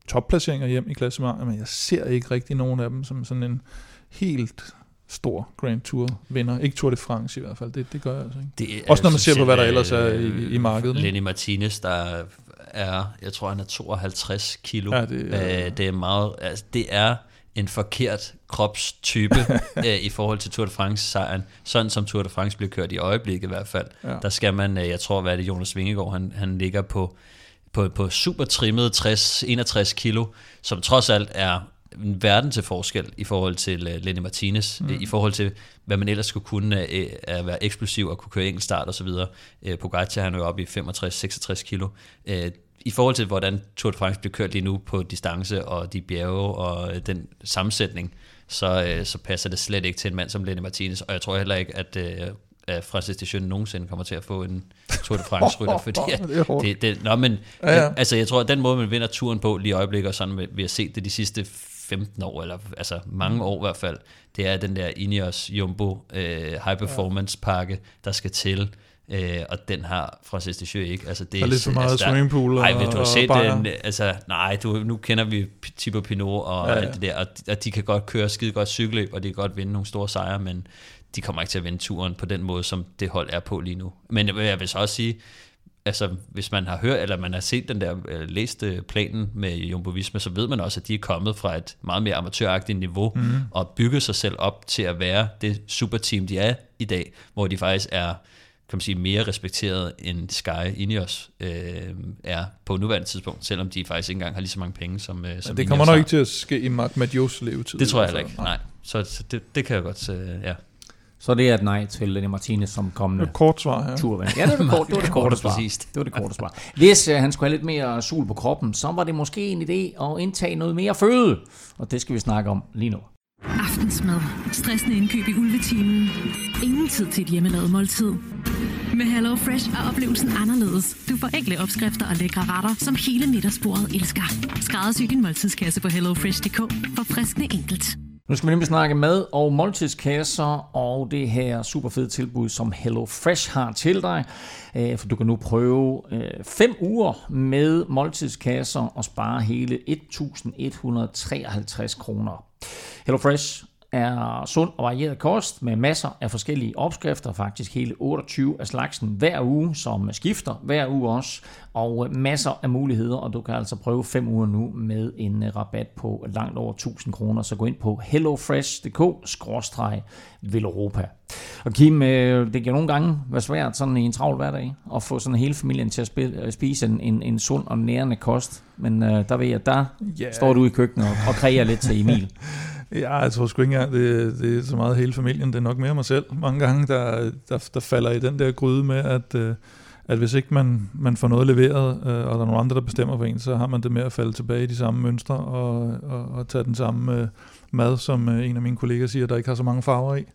topplaceringer hjem i klassementet, men jeg ser ikke rigtig nogen af dem som sådan en helt stor Grand Tour vinder. Ikke Tour de France i hvert fald, det, det gør jeg altså ikke. Det er, også når man ser på, hvad der ellers er i, i markedet. Lenny Martinez, der er, jeg tror han er tooghalvtreds kilo. Ja, det, er, øh, det er meget, altså det er en forkert kropstype øh, i forhold til Tour de France-sejren. Sådan som Tour de France bliver kørt i øjeblikket i hvert fald. Ja. Der skal man, øh, jeg tror, hvad er det, Jonas Vingegaard, han, han ligger på, på, på super trimmet tres til enogtres kilo, som trods alt er en verden til forskel i forhold til uh, Lenny Martinez, mm. i forhold til, hvad man ellers skulle kunne uh, at være eksplosiv og kunne køre enkeltstart og så videre. Uh, Pogacar han er jo oppe i femogtres til seksogtres kilo. Uh, I forhold til, hvordan Tour de France bliver kørt lige nu på distance og de bjerge og uh, den sammensætning, så, uh, så passer det slet ikke til en mand som Lenny Martinez, og jeg tror heller ikke, at uh, at Francis Dejeune nogensinde kommer til at få en Tour de France-rytter, fordi det, det, det, nå, men, ja, ja. Altså, jeg tror, at den måde, man vinder turen på lige i øjeblikket, og sådan, vi har set det de sidste femten år, eller altså mange år i hvert fald, det er den der Ineos Jumbo øh, High Performance pakke, der skal til, øh, og den har Francis Dejeune ikke. Altså, det er lidt for meget altså, swimmingpool. Nej, du har set den, altså, nej, du, nu kender vi Thibaut Pinot og ja, ja. alt det der, og, og de kan godt køre skide godt cykelløb, og de kan godt vinde nogle store sejre, men de kommer ikke til at vinde turen på den måde, som det hold er på lige nu. Men jeg vil så også sige, altså hvis man har hørt, eller man har set den der, læst planen med Jumbo Visma, så ved man også, at de er kommet fra et meget mere amatøragtigt niveau, mm. og bygget sig selv op til at være det superteam, de er i dag, hvor de faktisk er, kan man sige, mere respekteret end Sky Ineos øh, er på nuværende tidspunkt, selvom de faktisk ikke engang har lige så mange penge som, øh, som ja, det kommer nok ikke til at ske i Marc Madios levetid. Det tror jeg heller ikke, nej. Så, så det, det kan jeg godt, øh, ja. Så det er et nej til Lenny Martinez som kommende kort svar, ja. turvinder. Ja, det var det, kort, det, var det korte svar. Det var det korte svar. Hvis uh, han skulle have lidt mere sol på kroppen, så var det måske en idé at indtage noget mere føde. Og det skal vi snakke om lige nu. Aftensmad. Stressende indkøb i ulvetimen. Ingen tid til et hjemmelavet måltid. Med Hello Fresh er oplevelsen anderledes. Du får enkle opskrifter og lækre retter, som hele middagsbordet elsker. Skræddersy din måltidskasse på hello fresh punktum d k for friskende enkelt. Nu skal vi nemlig snakke mad og måltidskasser og det her super fede tilbud, som Hello Fresh har til dig. For du kan nu prøve fem uger med måltidskasser og spare hele et tusind et hundrede og treoghalvtreds kroner. Hello Fresh er sund og varieret kost med masser af forskellige opskrifter, faktisk hele otteogtyve af slagsen hver uge, som skifter hver uge også, og masser af muligheder, og du kan altså prøve fem uger nu med en rabat på langt over tusind kroner, så gå ind på hellofresh punktum d k skråstreg Villeuropa. Og Kim, det kan nogle gange være svært sådan i en travl hverdag at få sådan hele familien til at spise en, en, en sund og nærende kost, men der ved jeg, der yeah. står du i køkkenet og, og kræger lidt til Emil. Ja, jeg tror sgu ikke engang, det, det er så meget hele familien, det er nok mere mig selv. Mange gange, der, der, der falder i den der gryde med, at, at hvis ikke man, man får noget leveret, og der er nogle andre, der bestemmer for en, så har man det med at falde tilbage i de samme mønstre, og, og, og tage den samme mad, som en af mine kollegaer siger, der ikke har så mange farver i.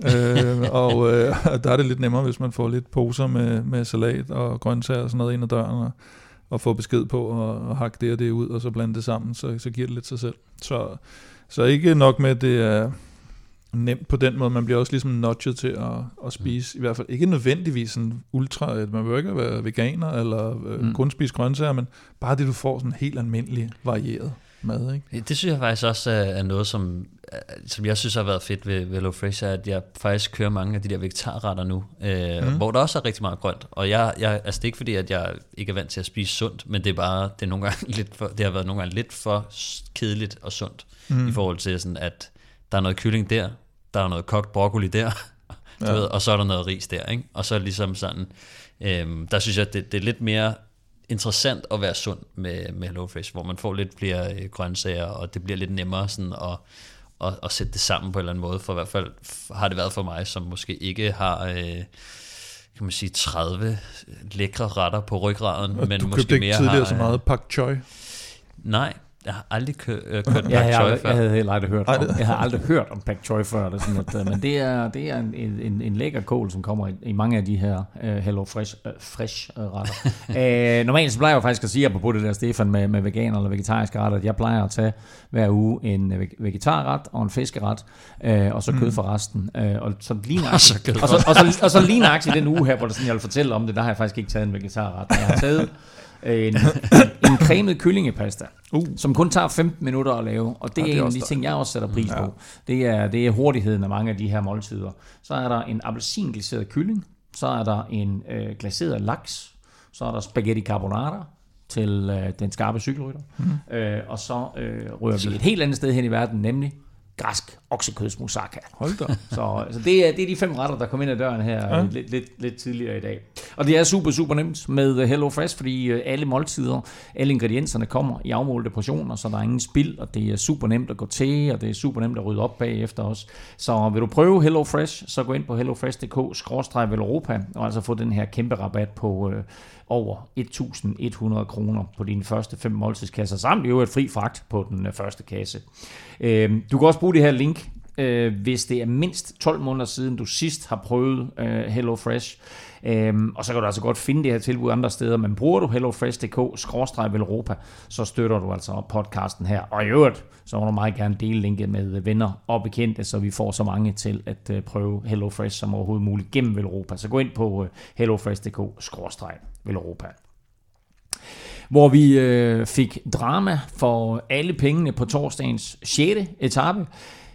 øh, og øh, der er det lidt nemmere, hvis man får lidt poser med, med salat og grøntsager og sådan noget ind ad døren, og, og får besked på at, at hakke det og det ud, og så blande det sammen, så, så giver det lidt sig selv. Så Så ikke nok med, at det er nemt på den måde, man bliver også ligesom nudget til at, at spise, mm. i hvert fald ikke nødvendigvis sådan ultra, man behøver ikke være veganer eller mm. kun spise grøntsager, men bare det, du får sådan helt almindelig varieret mad, ikke? Det synes jeg faktisk også er noget, som, som jeg synes har været fedt ved, ved HelloFresh, er, at jeg faktisk kører mange af de der vegetarretter nu, øh, mm. hvor der også er rigtig meget grønt. Og jeg, jeg, altså det er ikke fordi, at jeg ikke er vant til at spise sundt, men det er bare, det, er nogle gange lidt for, det har været nogle gange lidt for kedeligt og sundt, mm. i forhold til sådan, at der er noget kylling der, der er noget kogt broccoli der, ja. ved, og så er der noget ris der, ikke? Og så ligesom sådan, øh, der synes jeg, at det, det er lidt mere interessant at være sund med, med HelloFresh, hvor man får lidt flere øh, grøntsager, og det bliver lidt nemmere sådan at, at, at sætte det sammen på en eller anden måde, for i hvert fald har det været for mig, som måske ikke har øh, kan man sige tredive lækre retter på ryggraden, og men du måske købte ikke mere tidligere har, så meget pak choi? Nej, jeg har aldrig kø- øh, kørt ja, pak choi jeg, før. Jeg havde heller aldrig hørt om, jeg havde aldrig hørt om pak choi før, det sådan at, men det er, det er en, en, en lækker kål, som kommer i, i mange af de her uh, Hello Fresh, uh, fresh uh, retter. uh, normalt så plejer jeg faktisk at sige, på det der Stefan med, med veganer eller vegetariske retter, at jeg plejer at tage hver uge en vegetarret og en fiskeret, uh, og så kød for resten. Uh, og så lige nøjagtigt, og så, og så, og så lige nøjagtigt den uge her, hvor det sådan, jeg vil fortælle om det, der har jeg faktisk ikke taget en vegetarret. Jeg har taget En, en cremet kyllingepasta, uh. som kun tager femten minutter at lave, og det ja, er det en af de ting, jeg også sætter pris ja. på. Det er, det er hurtigheden af mange af de her måltider. Så er der en appelsin-glaseret kylling, så er der en øh, glaseret laks, så er der spaghetti carbonara til øh, den skarpe cykelrytter, mm. øh, og så øh, rører vi et helt andet sted hen i verden, nemlig græsk oksekødsmoussaka. Hold da. Så, så det, er, det er de fem retter, der kom ind ad døren her ja. lidt, lidt, lidt tidligere i dag. Og det er super, super nemt med Hello Fresh, fordi alle måltider, alle ingredienserne kommer i afmålte portioner, så der er ingen spild, og det er super nemt at gå til, og det er super nemt at rydde op bagefter også. Så vil du prøve Hello Fresh, så gå ind på hellofresh punktum d k skråstreg veleuropa og altså få den her kæmpe rabat på øh, over et tusind et hundrede kroner på dine første fem måltidskasser, samt jo et fri fragt på den øh, første kasse. Øh, du kan også bruge det her link, øh, hvis det er mindst tolv måneder siden, du sidst har prøvet øh, Hello Fresh. Øhm, og så kan du altså godt finde det her tilbud andre steder, men bruger du hellofresh punktum d k skråstreg veleuropa, så støtter du altså podcasten her. Og i øvrigt, så må du meget gerne dele linket med venner og bekendte, så vi får så mange til at uh, prøve HelloFresh som overhovedet muligt gennem Veleuropa. Så gå ind på uh, hellofresh punktum d k skråstreg veleuropa. Hvor vi øh, fik drama for alle pengene på torsdagens sjette etape,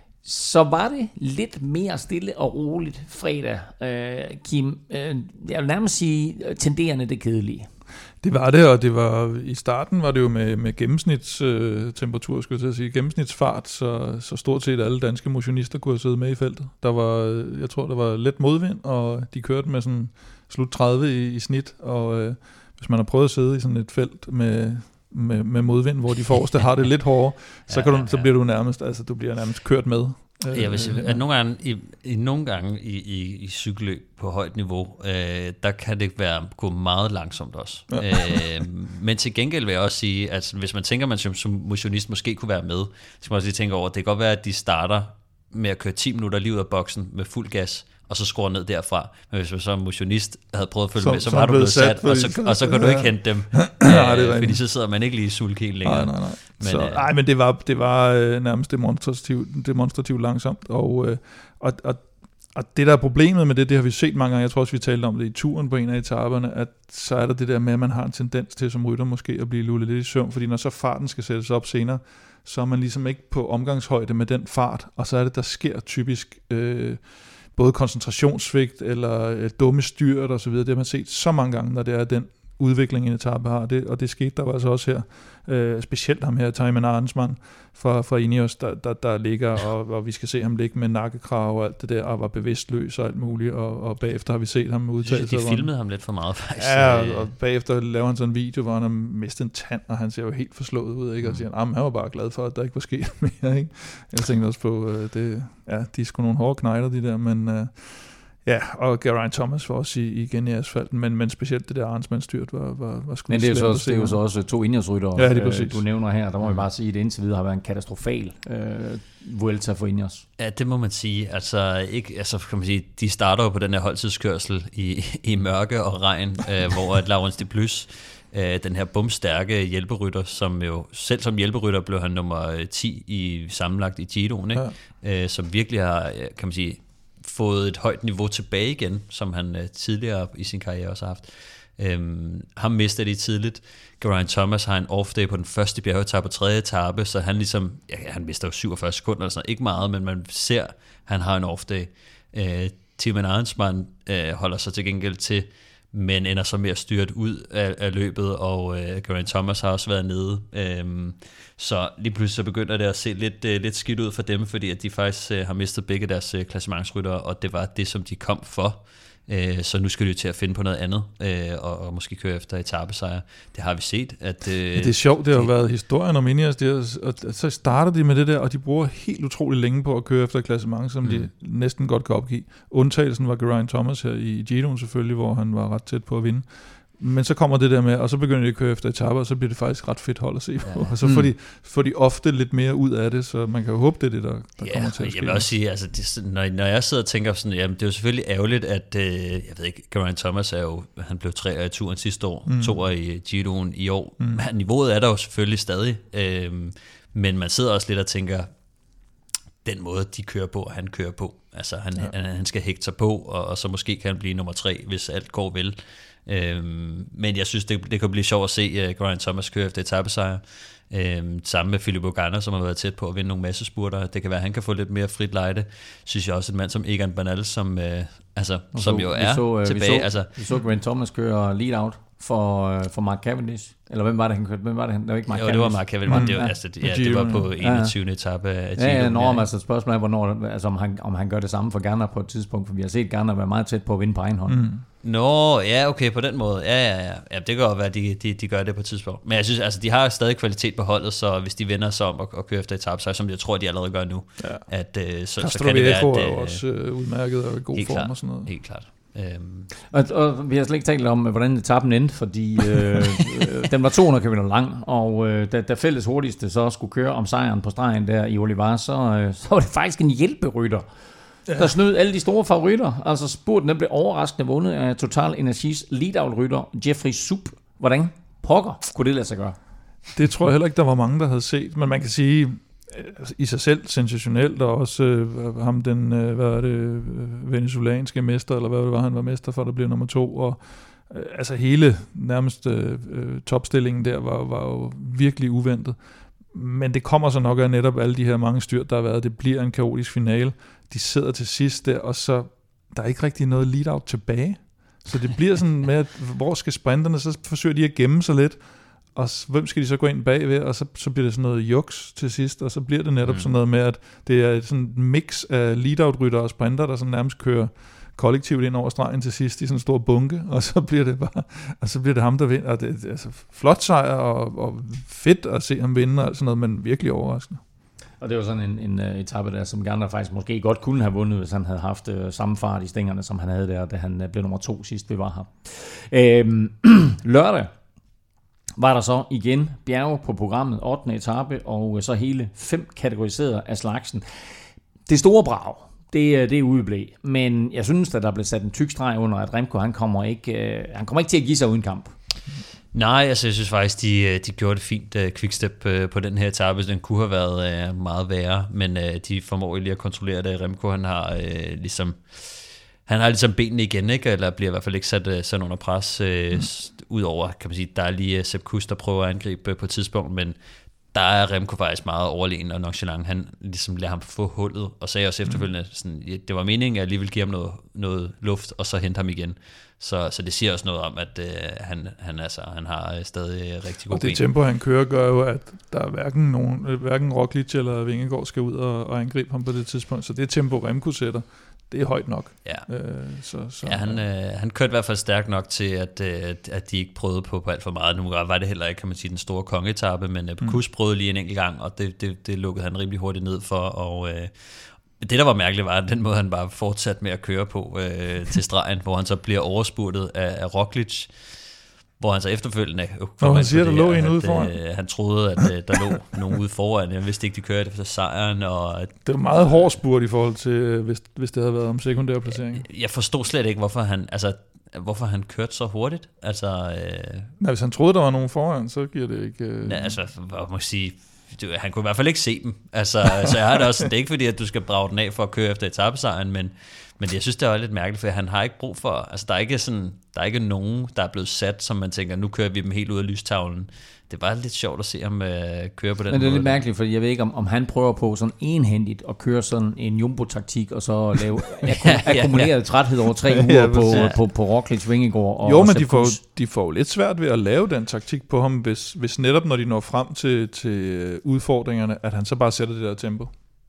så var det lidt mere stille og roligt fredag, øh, Kim. Øh, jeg vil nærmest sige tenderende det kedelige. Det var det, og det var i starten var det jo med, med gennemsnitstemperatur, øh, skulle jeg til at sige, gennemsnitsfart, så, så stort set alle danske motionister kunne have siddet med i feltet. Der var, jeg tror, der var let modvind, og de kørte med sådan slut tredive i, i snit, og øh, hvis man har prøvet at sidde i sådan et felt med med, med modvind, hvor de forreste har det lidt hårdere, så, kan du, så bliver du nærmest, altså du bliver nærmest kørt med. Jeg vil sige, at nogle gange i, i, nogle gange i, i, i cykelløb på højt niveau, øh, der kan det være gå meget langsomt også. Ja. Øh, men til gengæld vil jeg også sige, at hvis man tænker, at man som, som motionist måske kunne være med, så skal man også lige tænke over, at det kan godt være, at de starter med at køre ti minutter lige ud af boksen med fuld gas, og så skrue ned derfra. Men hvis man som motionist havde prøvet at følge som, med, så var du blevet sat, og så, og så kan ja. du ikke hente dem. Nej, det øh, fordi så sidder man ikke lige i sulke længere. Nej, nej, nej. Men, så, øh, nej, men det var, det var øh, nærmest demonstrativt, demonstrativt langsomt. Og, øh, og, og, og det, der er problemet med det, det har vi set mange gange, jeg tror også, vi talte om det i turen på en af etaperne, at så er der det der med, at man har en tendens til som rytter måske at blive lullet lidt i søvn, fordi når så farten skal sættes op senere, så er man ligesom ikke på omgangshøjde med den fart, og så er det, der sker typisk øh, både koncentrationssvigt eller øh, dumme styrt og så videre. Det har man set så mange gange, når det er den udvikling, en etape har, det, og det skete der altså også her. Øh, specielt ham her, Thymen Arensman fra, fra Ineos, der, der, der ligger, og, og vi skal se ham ligge med nakkekrav og alt det der, og var bevidstløs og alt muligt, og, og bagefter har vi set ham udtale sig. De filmede ham lidt for meget, faktisk. Ja, og bagefter laver han sådan en video, hvor han har mistet en tand, og han ser jo helt forslået ud, ikke? Og siger, at han var bare glad for, at der ikke var sket mere, ikke? Jeg tænkte også på, det, ja, de er sgu nogle hårde knejder, de der, men... Uh, ja, og Geraint Thomas var også i, igen i asfalten, men, men specielt det der Arensman-styrt var, var, var sgu. Men det er, så, det er jo så også to Ineos-ryttere, ja, øh, du nævner her. Der må vi bare sige, at det indtil videre har været en katastrofal øh, Vuelta for Ineos. Ja, det må man sige. Altså, ikke, altså kan man sige, de starter jo på den her holdtidskørsel i, i mørke og regn, øh, hvor at Laurens de Plus, øh, den her bumstærke hjælperytter, som jo selv som hjælperytter blev han nummer ti i sammenlagt i Giroen, ikke? Ja. Øh, som virkelig har, kan man sige, fået et højt niveau tilbage igen, som han øh, tidligere i sin karriere også har haft. Øhm, ham mister de tidligt. Geraint Thomas har en off-day på den første bjergetape på tredje etape, så han ligesom, ja, han mister jo syvogfyrre sekunder eller sådan noget, ikke meget, men man ser, at han har en off-day. Øh, Thymen Arensman øh, holder sig til gengæld til, men ender så mere styrt ud af, af løbet, og øh, Geraint Thomas har også været nede. Øhm, så lige pludselig så begynder det at se lidt, øh, lidt skidt ud for dem, fordi at de faktisk øh, har mistet begge deres øh, klassementsryttere, og det var det, som de kom for. Øh, så nu skal de jo til at finde på noget andet, øh, og, og måske køre efter etapesejre. Det har vi set. At, øh, ja, det er sjovt, det har de, været historien om Ineos, det og så starter de med det der, og de bruger helt utroligt længe på at køre efter et klassement, som mm. de næsten godt kan opgive. Undtagelsen var Geraint Thomas her i Giroen selvfølgelig, hvor han var ret tæt på at vinde. Men så kommer det der med, og så begynder de at køre efter etapper, og så bliver det faktisk ret fedt hold at se på. Ja. Og så får de, får de ofte lidt mere ud af det, så man kan jo håbe, det er det, der, der ja, kommer til at ske. Jeg vil også sige, altså, det, når, når jeg sidder og tænker sådan, jamen det er jo selvfølgelig ærgerligt, at, øh, jeg ved ikke, Geraint Thomas er jo, han blev tre i turen sidste år, mm. to i Giroen i år. Mm. Niveauet er der jo selvfølgelig stadig, øh, men man sidder også lidt og tænker, den måde, de kører på, og han kører på. Altså, han, ja. han, han skal hægte sig på, og, og så måske kan han blive nummer tre, hvis alt går vel. Øhm, men jeg synes, det, det kan blive sjovt at se uh, Geraint Thomas køre efter etapesejr. Øhm, sammen med Filippo Ganna, som har været tæt på at vinde nogle masse spurter. Det kan være, at han kan få lidt mere frit lejde. Synes jeg også, en mand som Egan Bernal, som, øh, altså, så, som jo er så, øh, tilbage. Vi så, altså, vi så Geraint Thomas køre lead-out for, øh, for Mark Cavendish. Eller hvem var det, han kørte? Hvem var det? Det var ikke Mark jo, Cavendish. det var Mark Cavendish. Mm, det, var, ja. Altså, det, ja, det var på enogtyvende etape af Giro. Ja, ja, når, ja. Altså, spørgsmålet er, hvornår, altså, om, han, om han gør det samme for Ganna på et tidspunkt, for vi har set Ganna være meget tæt på at vinde på egen hånd. Mm. Nå, ja, okay, på den måde. Ja, ja, ja. ja det kan godt være, at de, de, de gør det på et tidspunkt. Men jeg synes, altså, de har stadig kvalitet på holdet, så hvis de vender sig om og, og kører efter etape, så som jeg tror, de allerede gør nu, ja. at øh, så, så kan det være, at... er også øh, udmærket og i god form klart, og sådan noget. Helt klart. Øhm. Og, og vi har slet ikke talt om, hvordan etappen endte, fordi øh, den var to hundrede kilometer lang, og øh, da, da fælles hurtigste så skulle køre om sejren på stregen der i Olivar, så, øh, så var det faktisk en hjælperytter, ja. der snød alle de store favoritter. Altså spurten, den blev overraskende vundet af Total Energies lead-out-rytter Jeffrey Soop. Hvordan pokker kunne det lade sig gøre? Det tror jeg heller ikke, der var mange, der havde set, men man kan sige, i sig selv sensationelt, og også øh, ham den, øh, hvad er det, øh, venezuelanske mester, eller hvad det var, han var mester for, der blev nummer to, og øh, altså hele nærmest øh, topstillingen der var, var jo virkelig uventet. Men det kommer så nok af netop alle de her mange styrt, der har været. Det bliver en kaotisk finale. De sidder til sidst der, og så der er ikke rigtig noget lead-out tilbage. Så det bliver sådan med, at hvor skal sprinterne, så forsøger de at gemme sig lidt, og hvem skal de så gå ind bagved, og så, så bliver det sådan noget juks til sidst, og så bliver det netop mm. sådan noget med, at det er sådan en mix af lead-out-rytter og sprinter, der sådan nærmest kører kollektivt ind over stregen til sidst i sådan en stor bunke, og så bliver det bare, og så bliver det ham, der vinder. Og det er altså flot sejr, og, og fedt at se ham vinde, og sådan noget, men virkelig overraskende. Og det var sådan en, en uh, etape der, som Ganna faktisk måske godt kunne have vundet, hvis han havde haft uh, samme fart i stængerne, som han havde der, da han uh, blev nummer to sidst, vi var her. Øhm, lørdag var der så igen bjerge på programmet, ottende etape, og så hele fem kategoriserede af slagsen. Det store brag, det, det udeblev, men jeg synes, at der blev sat en tyk streg under, at Remco, han kommer ikke, han kommer ikke til at give sig uden kamp. Nej, altså jeg synes faktisk, de, de gjorde det fint, uh, Quickstep uh, på den her etape. Den kunne have været uh, meget værre, men uh, de formår lige at kontrollere det. Remco, han har uh, ligesom... Han har ligesom benene igen, ikke? Eller bliver i hvert fald ikke sat uh, sådan under pres. Uh, mm. Udover, kan man sige, der er lige uh, Sepp Kuss, der prøver at angribe uh, på et tidspunkt, men der er Remco faktisk meget overlegen, og nonchalant. Han ligesom lader ham få hullet, og sagde også efterfølgende, sådan, ja, det var meningen, at jeg lige ville give ham noget, noget luft, og så hente ham igen. Så, så det siger også noget om, at uh, han, han, altså, han har uh, stadig uh, rigtig god ben. Og det ben. Tempo, han kører, gør jo, at der er hverken, nogen, hverken Roglic eller Vingegaard skal ud og, og angribe ham på det tidspunkt. Så det tempo, Remco sætter, det er højt nok. Ja, øh, så, så, ja han, øh, han kørte i hvert fald stærkt nok til, at, øh, at de ikke prøvede på, på alt for meget. Nu var det heller ikke, kan man sige, den store kongeetappe, men øh, mm. Kuss prøvede lige en enkelt gang, og det, det, det lukkede han rimelig hurtigt ned for. Og øh, det, der var mærkeligt, var den måde, han bare fortsatte med at køre på øh, til stregen, hvor han så bliver overspurtet af, af Roglic, hvor han så efterfølgende... Hvor han siger, der lå en ude foran. Øh, han troede, at øh, der lå nogen ude foran. Jeg vidste ikke, de kørte efter sejren. Og det var meget hård spurt i forhold til, hvis, hvis det havde været om sekundær placering. Jeg forstod slet ikke, hvorfor han, altså, hvorfor han kørte så hurtigt. Altså, øh... Nej, hvis han troede, der var nogen foran, så giver det ikke... Øh... Ja, altså, hvad må jeg sige... Han kunne i hvert fald ikke se dem. Altså, så jeg har det også... Det er ikke fordi, at du skal brage den af for at køre efter etapesejren, men... Men jeg synes, det er lidt mærkeligt, for han har ikke brug for... Altså, der er ikke, sådan, der er ikke nogen, der er blevet sat, som man tænker, nu kører vi dem helt ud af lystavlen. Det er bare lidt sjovt at se ham øh, køre på den måde. Men det er måde. Lidt mærkeligt, for jeg ved ikke, om, om han prøver på sådan enhændigt at køre sådan en jumbo-taktik, og så lave ja, akkumuleret ja. træthed over tre uger ja, på, ja. på, på Roglic, Vingegaard og Jo, men de får, de får jo lidt svært ved at lave den taktik på ham, hvis, hvis netop når de når frem til, til udfordringerne, at han så bare sætter det der tempo.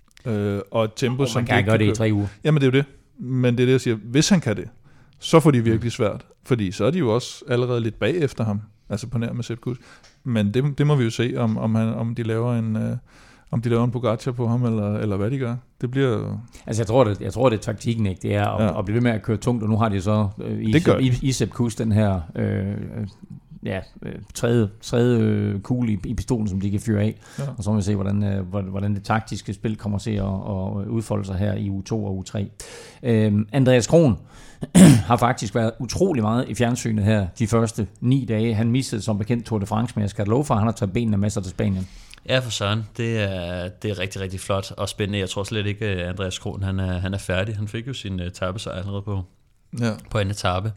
Øh, og et tempo, og som man kan gøre det i tre uger. Jamen, det er jo det. Men det er det, jeg siger. Hvis han kan det, så får de virkelig svært. Fordi så er de jo også allerede lidt bag efter ham. Altså på nær med Sepp Kuss. Men det, det må vi jo se, om, om, han, om de laver en... Uh, om de laver en Pogacar på ham, eller, eller hvad de gør. Det bliver... Altså, jeg tror, det, jeg tror, det er taktikken, ikke? Det er at, ja. at blive ved med at køre tungt, og nu har de så øh, i, i, i Sepp Kuss den her... Øh, ja, tredje, tredje kugle i, i pistolen, som de kan fyre af. Ja. Og så må vi se, hvordan, hvordan det taktiske spil kommer til at, at udfolde sig her i uge to og uge tre. Øhm, Andreas Kron har faktisk været utrolig meget i fjernsynet her de første ni dage. Han missede som bekendt Tour de France, men jeg skal love for, at han har taget benene med sig til Spanien. Ja, for søren. Det er, det er rigtig, rigtig flot og spændende. Jeg tror slet ikke, at Andreas Kron han er, han er færdig. Han fik jo sin etapesejr allerede på, ja. på en etape.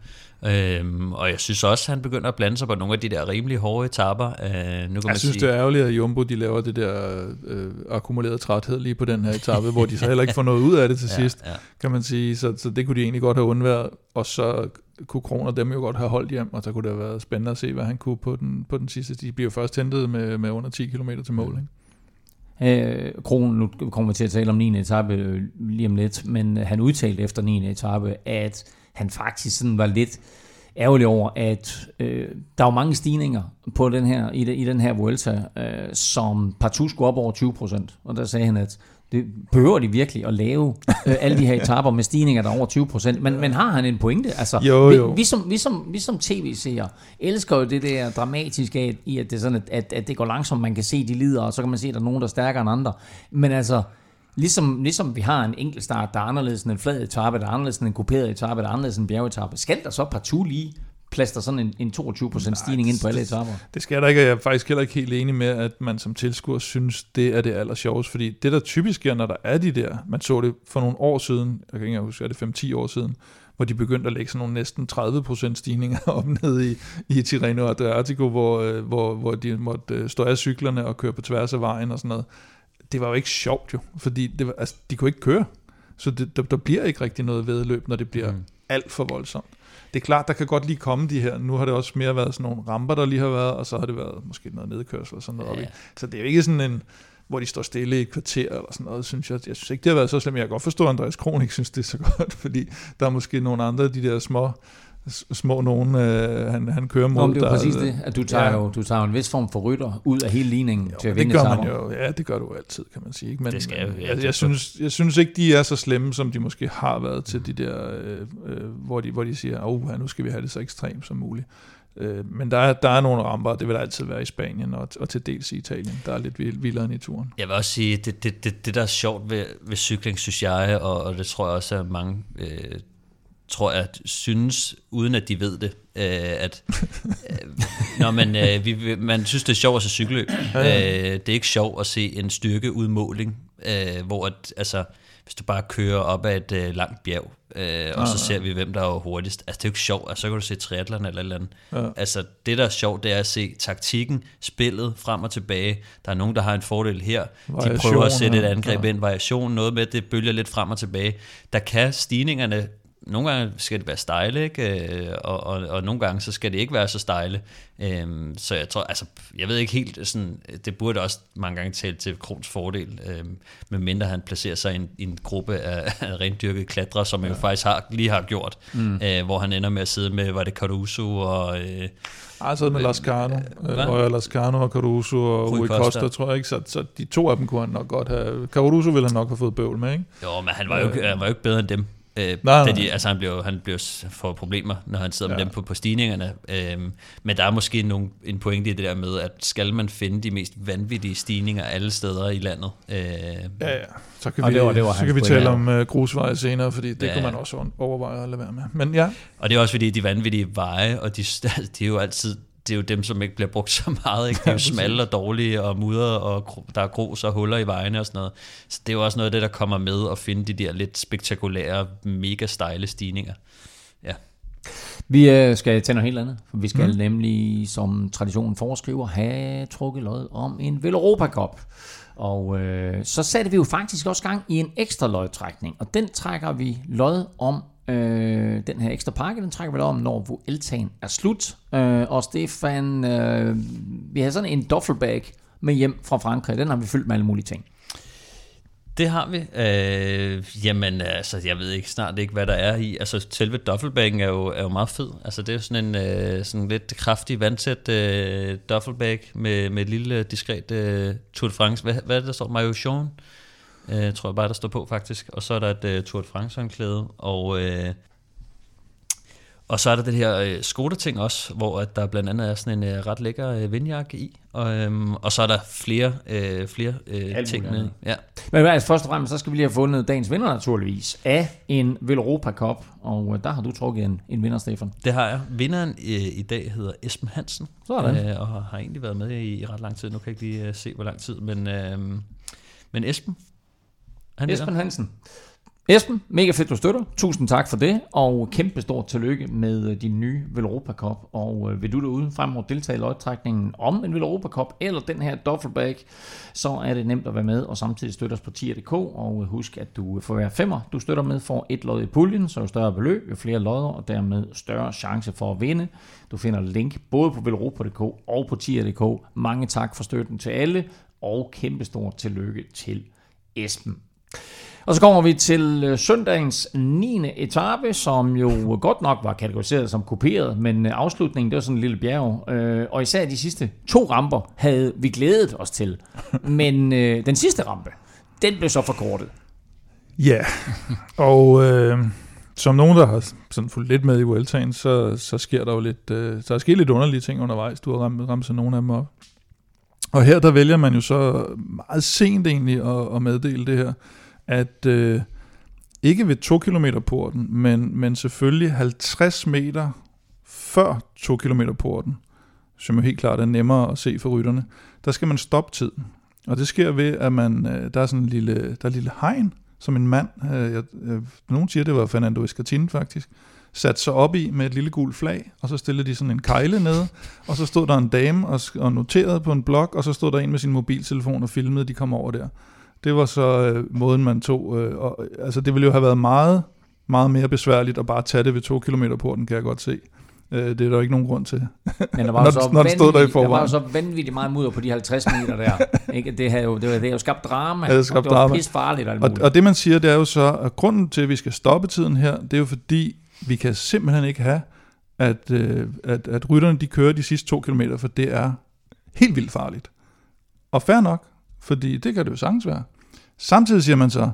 Øhm, og jeg synes også, at han begynder at blande sig på nogle af de der rimelig hårde etaper. Øh, nu kan jeg man synes, sige, det er ærgerligt, at Jumbo de laver det der øh, akkumulerede træthed lige på den her etape, hvor de så heller ikke får noget ud af det til ja, sidst, ja. kan man sige. Så, så det kunne de egentlig godt have undværet. Og så kunne Kron og dem jo godt have holdt hjem, og så kunne det have været spændende at se, hvad han kunne på den, på den sidste. De bliver jo først hentet med, med under ti kilometer til mål, ikke? Øh, Kron, nu kommer vi til at tale om niende etape øh, lige om lidt, men han udtalte efter niende etape, at han faktisk sådan var lidt ærgerlig over, at øh, der var mange stigninger på den her, i, de, i den her Vuelta, øh, som partout skulle op over tyve procent. Og der sagde han, at det behøver de virkelig at lave øh, alle de her etaper med stigninger, der er over tyve procent. Men, men har han en pointe? Altså, jo, jo. Vi, vi, som, vi, som, vi som tv-seere elsker jo det der dramatiske i, at det, er sådan, at, at det går langsomt, man kan se, de lider, og så kan man se, at der er nogen, der er stærkere end andre. Men altså, Ligesom, ligesom vi har en enkeltstart, der er anderledes end en flad etape, der er anderledes end en kuperet etape, der er anderledes end en bjergetape, skal der så partout lige plaster sådan en, en toogtyve procent stigning ind på alle etaper? Det skal der ikke, og jeg er faktisk heller ikke helt enig med, at man som tilskuer synes, det er det allersjoveste, fordi det der typisk sker, når der er de der, man så det for nogle år siden, jeg kan ikke huske, er det fem til ti år siden, hvor de begyndte at lægge sådan nogle næsten tredive procent stigninger op ned i, i Tirreno Adriatico, hvor, hvor, hvor de måtte stå af cyklerne og køre på tværs af vejen og sådan noget. Det var jo ikke sjovt jo, fordi det var, altså, de kunne ikke køre, så det, der, der bliver ikke rigtig noget vedløb, når det bliver mm. alt for voldsomt. Det er klart, der kan godt lige komme de her, nu har det også mere været sådan nogle ramper, der lige har været, og så har det været måske noget nedkørsel og sådan noget. Ja. Så det er jo ikke sådan en, hvor de står stille i et kvarter eller sådan noget, synes jeg. Jeg synes ikke, det har været så slemt. Jeg kan godt forstå, at Andreas Kron ikke synes, det er så godt, fordi der er måske nogle andre af de der små små nogen, øh, han, han kører mod. Nå, det er jo præcis det, at du tager, ja. jo, du tager jo en vis form for rytter ud af hele ligningen jo, til at vinde etaper. Jo, ja, det gør du altid, kan man sige. Ikke? Men, det skal men, jeg, jeg, jeg, synes, jeg synes ikke, de er så slemme, som de måske har været til de der, øh, øh, hvor, de, hvor de siger, åh, oh, nu skal vi have det så ekstremt som muligt. Øh, men der er, der er nogle ramper, det vil der altid være i Spanien og, og til dels i Italien. Der er lidt vildere end i turen. Jeg vil også sige, det, det, det, det der er sjovt ved, ved cykling, synes jeg, og, og det tror jeg også, at mange øh, tror jeg, synes, uden at de ved det, øh, at øh, når man, øh, vi, man synes, det er sjovt at se cykelløb. Øh, det er ikke sjovt at se en styrkeudmåling, øh, hvor at, altså, hvis du bare kører op ad et øh, langt bjerg, øh, og så ser vi, hvem der er hurtigst. Altså, det er jo ikke sjovt. Altså, så kan du se triathlon eller eller andet. Ja. Altså, det der er sjovt, det er at se taktikken, spillet frem og tilbage. Der er nogen, der har en fordel her. De prøver at sætte et angreb ja. ind, variation, noget med, det bølger lidt frem og tilbage. Der kan stigningerne, nogle gange skal det være stejle, ikke? Og, og, og nogle gange så skal det ikke være så stejle. Øhm, så jeg tror, altså, jeg ved ikke helt sådan, det burde også mange gange tale til Krons fordel, øhm, medmindre han placerer sig i en, i en gruppe af, af rendyrkede klatre, som ja. jo faktisk har, lige har gjort, mm. øh, hvor han ender med at sidde med, var det Caruso og... Øh, Altså med Lascano, og Lascano og Caruso og Rui Costa, Costa, tror jeg ikke, så, så de to af dem kunne han nok godt have. Caruso ville han nok have fået bøvl med, ikke? Jo, men han var jo, øh, han var jo ikke bedre end dem. Øh, nej, nej. De, altså han bliver han bliver for problemer, når han sidder ja. med dem på, på stigningerne. Øh, men der er måske nogle, en pointe i det der med, at skal man finde de mest vanvittige stigninger alle steder i landet. Øh, ja, ja. Så kan vi, det var, det var så kan vi tale om uh, grusveje senere, fordi det ja. kunne man også overveje at lade være med. Men ja. Og det er også fordi, de vanvittige veje, og de, de er jo altid... Det er jo dem, som ikke bliver brugt så meget. Ikke? De er jo smalle og dårlige og mudder, og der er grus og huller i vejene og sådan noget. Så det er jo også noget af det, der kommer med at finde de der lidt spektakulære, mega stejle stigninger. Ja. Vi øh, skal til noget helt andet. Vi skal mm. nemlig, som traditionen foreskriver, have trukket lod om en Veloropa Cup. Og øh, så satte vi jo faktisk også gang i en ekstra lodtrækning, og den trækker vi lod om. Øh, den her ekstra pakke, den trækker vi lod om, når Vueltaen er slut. Øh, og Stefan, øh, vi har sådan en duffelbag med hjem fra Frankrig. Den har vi fyldt med alle mulige ting. Det har vi. Øh, jamen, altså, jeg ved ikke snart ikke, hvad der er i. Altså, selve duffelbagen er jo, er jo meget fed. Altså, det er jo sådan en øh, sådan lidt kraftig, vandtæt øh, duffelbag med, med et lille, diskret øh, Tour de France. Hvad, hvad er det, der står? Maillot jaune? Øh, tror jeg bare, der står på, faktisk. Og så er der et øh, Tour de France-håndklæde. Og... Øh, Og så er der det her øh, Skoda-ting også, hvor at der blandt andet er sådan en øh, ret lækker øh, vindjakke i, og, øhm, og så er der flere, øh, flere øh, ting med. Ja. Men altså, først og fremmest, så skal vi lige have fundet dagens vinder naturligvis af en Velropa Cup, og øh, der har du trukket en, en vinder, Stefan. Det har jeg. Vinderen øh, i dag hedder Esben Hansen, øh, og har egentlig været med i, i ret lang tid. Nu kan jeg ikke lige øh, se, hvor lang tid, men, øh, men Esben, han Esben vinder. Hansen. Esben, mega fedt, du støtter. Tusind tak for det, og kæmpe stort tillykke med din nye Velropa Cup. Og øh, vil du derude fremover deltage i lodtrækningen om en Velropa Cup eller den her duffelbag, så er det nemt at være med og samtidig støtte os på tier punktum d k. Og husk, at du for hver femmer, du støtter med, får et lod i puljen, så jo større beløb, jo flere lodder, og dermed større chance for at vinde. Du finder link både på velropa punktum d k og på tier punktum d k. Mange tak for støtten til alle, og kæmpe stort tillykke til Esben. Og så kommer vi til søndagens niende etape, som jo godt nok var kategoriseret som kuperet, men afslutningen, det var sådan en lille bjerg. Og især de sidste to ramper havde vi glædet os til. Men den sidste rampe, den blev så forkortet. Ja, yeah. og øh, som nogen, der har sådan fulgt lidt med i Vueltaen, så, så sker der jo lidt, øh, så er sket lidt underlige ting undervejs. Du har ramt, ramt så nogle af dem op. Og her der vælger man jo så meget sent egentlig at, at meddele det her, at øh, ikke ved to kilometer porten, men, men selvfølgelig halvtreds meter før to kilometer porten, som jo helt klart er nemmere at se for rytterne, der skal man stoppe tiden. Og det sker ved, at man, øh, der er sådan en lille, der er en lille hegn, som en mand, øh, jeg, øh, nogen siger, det var Fernando Escartin faktisk, satte sig op i med et lille gult flag, og så stillede de sådan en kejle nede, og så stod der en dame og, og noterede på en blok, og så stod der en med sin mobiltelefon og filmede, de kom over der. Det var så øh, måden, man tog. Øh, og, altså, det ville jo have været meget, meget mere besværligt at bare tage det ved to kilometer porten, kan jeg godt se. Øh, det er der ikke nogen grund til. Men der var, så når det stod der, i der var jo så vanvittigt meget mudder på de halvtreds meter der. Ikke? Det har jo, det var, det har jo skabt drama, ja, det, skabt og det var drama. Pis farligt. Og, og det man siger, det er jo så, at grunden til, at vi skal stoppe tiden her, det er jo fordi, vi kan simpelthen ikke have, at, øh, at, at rytterne de kører de sidste to kilometer, for det er helt vildt farligt. Og fair nok, fordi det kan det jo sagtens være. Samtidig siger man så,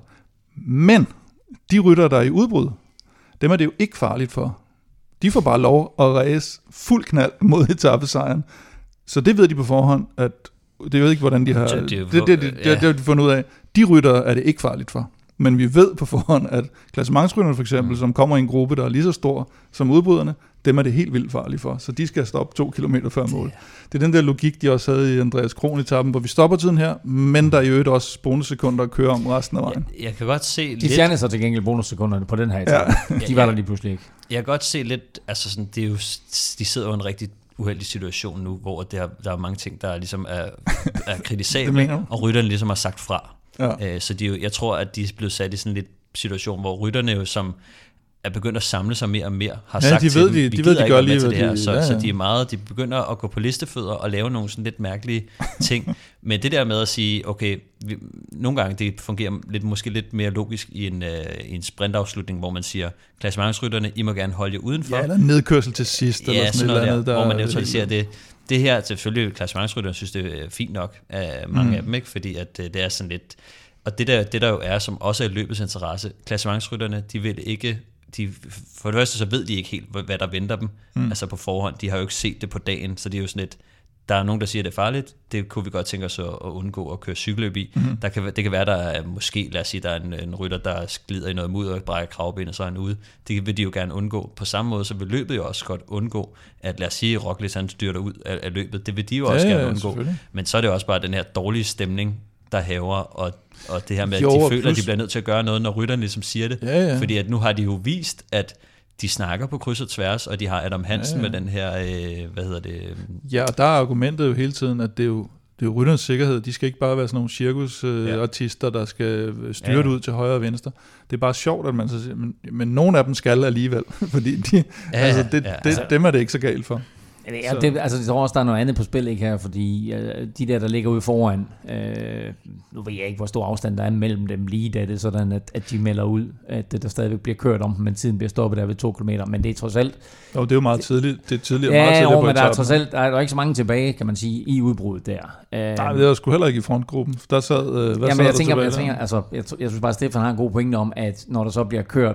men de rytter, der er i udbrud, dem er det jo ikke farligt for. De får bare lov at ræse fuld knald mod etapesejren. Så det ved de på forhånd, at det ved ikke, hvordan de har... Det, det, det, det, det, det har de fundet ud af. De rytter er det ikke farligt for. Men vi ved på forhånd, at klassementsrytterne for eksempel, mm. som kommer i en gruppe, der er lige så stor som udbryderne, dem er det helt vildt farligt for. Så de skal stoppe to kilometer før mål. Det er den der logik, de også havde i Andreas Kron-etappen, hvor vi stopper tiden her, men der er jo også bonussekunder at køre om resten af vejen. Jeg, jeg kan godt se de lidt... De fjernede sig til gengæld bonussekunderne på den her etappe. Ja. De var der lige pludselig ikke. Jeg kan godt se lidt, altså sådan, det er jo, de sidder jo i en rigtig uheldig situation nu, hvor der, der er mange ting, der ligesom er, er kritisable, og rytterne ligesom har sagt fra. Ja. Så de jo, jeg tror, at de er blevet sat i sådan lidt situation, hvor rytterne jo som er begyndt at samle sig mere og mere, har ja, sagt de til ved, dem, de, vi de gider ved, de ikke gør med lige, til det her, de, så, ja, ja. så de er meget, de begynder at gå på listefødder og lave nogle sådan lidt mærkelige ting, men det der med at sige, okay, vi, nogle gange det fungerer lidt, måske lidt mere logisk i en, uh, i en sprintafslutning, hvor man siger, klassementsrytterne, I må gerne holde jer udenfor. Ja, eller nedkørsel til sidst, ja, eller sådan noget andet, der, hvor man neutraliserer det. Det her, selvfølgelig, klassementsrytterne synes, det er fint nok af mange mm. af dem, ikke? Fordi at det er sådan lidt. Og det der, det der jo er, som også er løbets interesse, klassementsrytterne, de vil ikke, de, for det første så ved de ikke helt, hvad der venter dem, mm. altså på forhånd, de har jo ikke set det på dagen, så det er jo sådan lidt, der er nogen, der siger, at det er farligt, det kunne vi godt tænke os at, at undgå at køre cykelløb i. Mm. Der kan, det kan være, der er måske, lad os sige, der er en, en rytter, der glider i noget mudder og brækker kravbenet, og så er han ude. Det vil de jo gerne undgå. På samme måde, så vil løbet jo også godt undgå, at lad os sige, Roglic han styrter ud af, af løbet. Det vil de jo også ja, gerne undgå. Men så er det også bare den her dårlige stemning, der hæver, og, og det her med, at jo, de føler, plus... at de bliver nødt til at gøre noget, når rytterne ligesom siger det. Ja, ja. Fordi at nu har de jo vist, at de snakker på kryds og tværs, og de har Adam Hansen ja, ja. med den her, øh, hvad hedder det? Ja, og der er argumentet jo hele tiden, at det er jo, det er jo rytternes sikkerhed. De skal ikke bare være sådan nogle cirkusartister, øh, ja. der skal styre ja, ja. ud til højre og venstre. Det er bare sjovt, at man så siger, men, men nogle af dem skal alligevel, fordi de, ja, altså, det, ja, altså, det, dem er det ikke så galt for. Ja, det, altså, jeg tror også, der er noget andet på spil ikke her, fordi uh, de der, der ligger ude foran, uh, nu ved jeg ikke, hvor stor afstand der er mellem dem lige, da det er sådan, at, at de melder ud, at der stadigvæk bliver kørt om, men tiden bliver stoppet der ved to kilometer, men det er trods alt... Og det er jo meget tidligt, det er tidligere, ja, meget tidligere jo, på men der er etappen. trods alt, der er, der er ikke så mange tilbage, kan man sige, i udbruddet der. Uh, Nej, det er sgu heller ikke i frontgruppen. Der sad, uh, hvad ja, sad men jeg der tænker, tilbage jeg, tænker, altså, jeg, jeg synes bare, at Stefan har en god pointe om, at når der så bliver kørt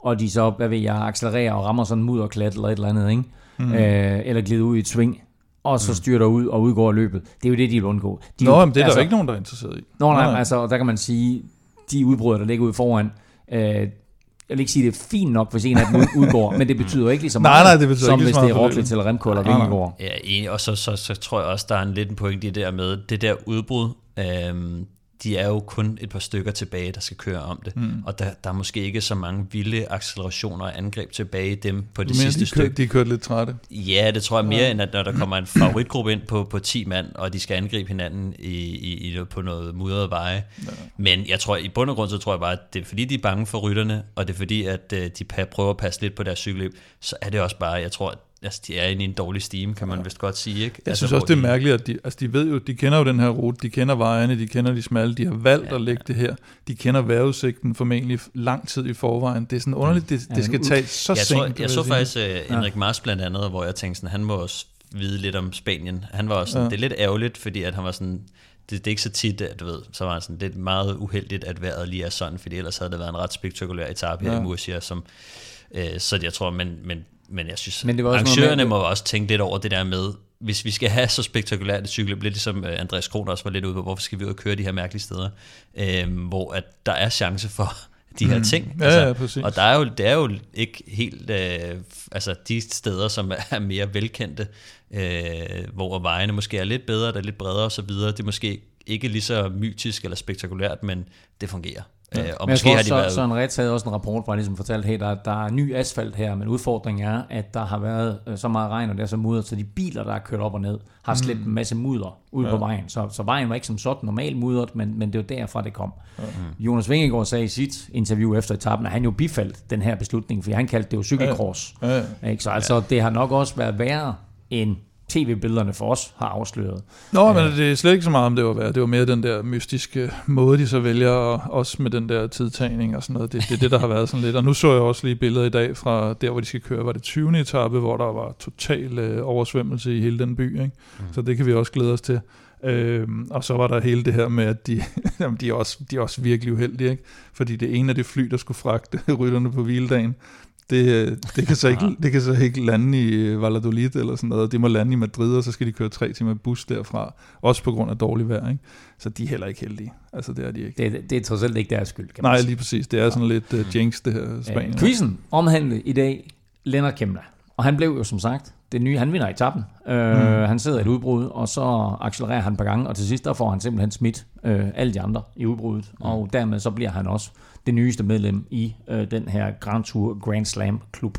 og de så, hvad ved jeg, accelererer og rammer sådan en mudderklat eller et eller andet, ikke? Mm. Øh, eller glider ud i et swing, og så styrter ud og udgår løbet. Det er jo det, de vil undgå. De Nå, jo, men det er altså, der ikke nogen, der er interesseret i. Nå, nej, nej. Altså, der kan man sige, de udbrydere, der ligger ude foran, øh, jeg vil ikke sige, det er fint nok, hvis en af dem udgår, men det betyder ikke lige så meget, nej, nej, det betyder som ikke hvis det er Roglic eller Remco eller Vingegaard. Ja, enig, og så, så, så tror jeg også, der er en lidt en point i det der med, det der udbrud, øhm, de er jo kun et par stykker tilbage, der skal køre om det. Mm. Og der, der er måske ikke så mange vilde accelerationer og angreb tilbage i dem på det men sidste de stykke. Kør, de er kørt lidt trætte. Ja, det tror jeg mere, ja. End at når der kommer en favoritgruppe ind på, på ti mand, og de skal angribe hinanden i, i, i, på noget mudrede veje. Ja. Men jeg tror, i bund og grund, så tror jeg bare, at det er fordi, de er bange for rytterne, og det er fordi, at de prøver at passe lidt på deres cykelløb, så er det også bare, jeg tror, altså, de er inde i en dårlig stime, kan man ja. vist godt sige, ikke? Jeg altså, synes også, det er de... mærkeligt, at de, altså, de ved jo, de kender jo den her rute, de kender vejene, de kender de smalle, de har valgt ja, at lægge ja. det her. De kender vejrudsigten formentlig lang tid i forvejen. Det er sådan underligt, det, ja, det skal tage så jeg sent. Tror, jeg, jeg så faktisk uh, Enric Mas blandt andet, hvor jeg tænkte sådan, han må også vide lidt om Spanien. Han var også sådan, ja. det er lidt ærgerligt, fordi at han var sådan, det, det er ikke så tit, at du ved, så var han sådan lidt meget uheldigt, at vejret lige er sådan, fordi ellers havde det været en ret spektakulær etape her ja. i Murcia, som, uh, så jeg tror, men, men Men jeg synes, men arrangørerne må også tænke lidt over det der med, hvis vi skal have så spektakulært et cykelløb, lidt ligesom Andreas Kron også var lidt ude på, hvorfor skal vi ud og køre de her mærkelige steder, øhm, hvor at der er chance for de her ting. Ja, altså, ja, præcis. Og der er jo, det er jo ikke helt, øh, altså de steder, som er mere velkendte, øh, hvor vejene måske er lidt bedre, der er lidt bredere osv., det er måske ikke lige så mytisk eller spektakulært, men det fungerer. Ja. Øh, og men måske jeg tror, har de været... Søren Retz havde også en rapport, hvor han ligesom fortalte, hey, der, der er ny asfalt her, men udfordringen er, at der har været øh, så meget regn, og der er så mudder, så de biler, der er kørt op og ned, har slæbt mm. en masse mudder ud ja. på vejen. Så, så vejen var ikke som sådan normalt muddret, men, men det var derfra, det kom. Ja. Mm. Jonas Vingegaard sagde i sit interview efter etappen, at han jo bifaldt den her beslutning, fordi han kaldte det jo cykelcross. Ja. Ja. Ikke? Så altså, ja. det har nok også været værre end tv-billederne for os har afsløret. Nå, men det er slet ikke så meget, om det var værd. Det var mere den der mystiske måde, de så vælger, og også med den der tidtagning og sådan noget. Det, det er det, der har været sådan lidt. Og nu så jeg også lige billeder i dag fra der, hvor de skal køre. Var det tyvende etape, hvor der var total øh, oversvømmelse i hele den by. Ikke? Mm. Så det kan vi også glæde os til. Øhm, og så var der hele det her med, at de, jamen, de, er, også, de er også virkelig uheldige. Ikke? Fordi det ene af de fly, der skulle fragte rytterne på hviledagen, Det, det, kan så ikke, det kan så ikke lande i Valladolid eller sådan noget. Det må lande i Madrid, og så skal de køre tre timer bus derfra. Også på grund af dårlig vejr. Ikke? Så de er heller ikke heldige. Altså, det er de ikke. Det, det er trods alt ikke deres skyld, kan man Nej, sige. Lige præcis. Det er sådan lidt uh, jinx, det her Spanien. Uh, quizzen omhandlede i dag Lennart Kemna. Og han blev jo som sagt det nye. Han vinder etappen. Uh, mm. Han sidder i et udbrud, og så accelererer han et par gange, og til sidst der får han simpelthen smidt uh, alle de andre i udbruddet. Mm. Og dermed så bliver han også det nyeste medlem i øh, den her Grand Tour Grand Slam klub.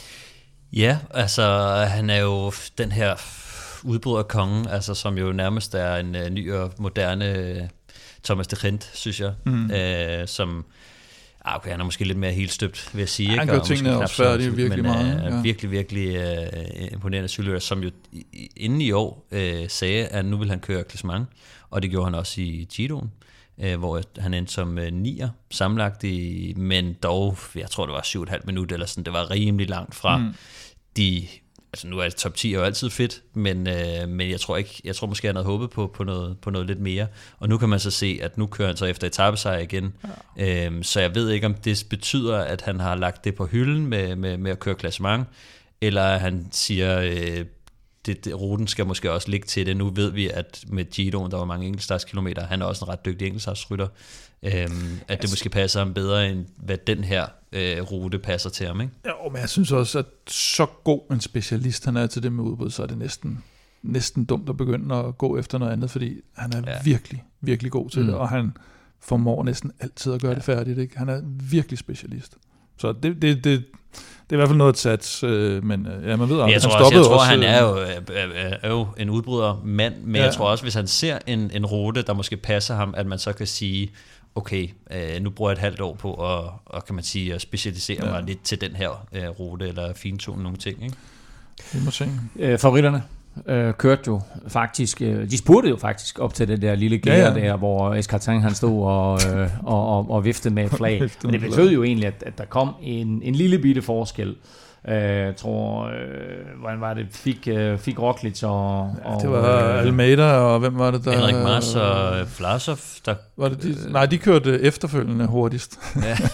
Ja, altså han er jo den her udbryderkonge, altså som jo nærmest er en uh, ny og moderne uh, Thomas de Gent, synes jeg, mm. uh, som ah, okay, han er måske lidt mere helt støbt, vil jeg sige. Han ikke? gør tingene også færdige virkelig men, meget. Uh, ja. Virkelig, virkelig uh, imponerende cykelrytter, som jo inden i år uh, sagde, at nu vil han køre klassement, og det gjorde han også i Giroen, hvor han endte som nier sammenlagt i, men dog, jeg tror det var syv og et halvt minut eller sådan, det var rimelig langt fra mm. de, altså nu er det top ti jo altid fedt, men, øh, men jeg tror ikke, jeg tror måske han havde håbet på, på, noget, på noget lidt mere, og nu kan man så se, at nu kører han så efter etapesejr igen, ja. øhm, så jeg ved ikke, om det betyder, at han har lagt det på hylden med, med, med at køre klassement, eller han siger, øh, Det, det, ruten skal måske også ligge til det. Nu ved vi, at med Giroen, der var mange enkeltstartskilometer, han er også en ret dygtig enkeltstartsrytter, øhm, at det måske passer ham bedre, end hvad den her øh, rute passer til ham, ikke? Ja, men jeg synes også, at så god en specialist han er til det med udbrud, så er det næsten, næsten dumt at begynde at gå efter noget andet, fordi han er ja. virkelig, virkelig god til mm. det, og han formår næsten altid at gøre ja. det færdigt, ikke? Han er virkelig specialist. Så det, det, det Det er i hvert fald noget at satse, øh, men ja, man ved aldrig. Jeg tror, han også, jeg tror også, han er jo, er, er jo en udbryder mand, men ja. jeg tror også, hvis han ser en, en rute, der måske passer ham, at man så kan sige, okay, øh, nu bruger jeg et halvt år på at, og kan man sige, at specialisere ja. mig lidt til den her øh, rute, eller fintune nogle ting. Ikke? Vi må se. Øh, favoritterne øh, kørte jo faktisk, øh, de spurgte jo faktisk op til det der lille gære ja, ja. der, hvor Escartin han stod og, øh, og, og, og viftede med et flag. Men det betød jo egentlig, at, at der kom en, en lille bitte forskel. Jeg uh, tror, uh, hvordan var det, fik, uh, fik Roglic og... Ja, det var uh, Almeida, og hvem var det der... Henrik Mas og Vlasov, der... Var det de, nej, de kørte efterfølgende hurtigst. Ja.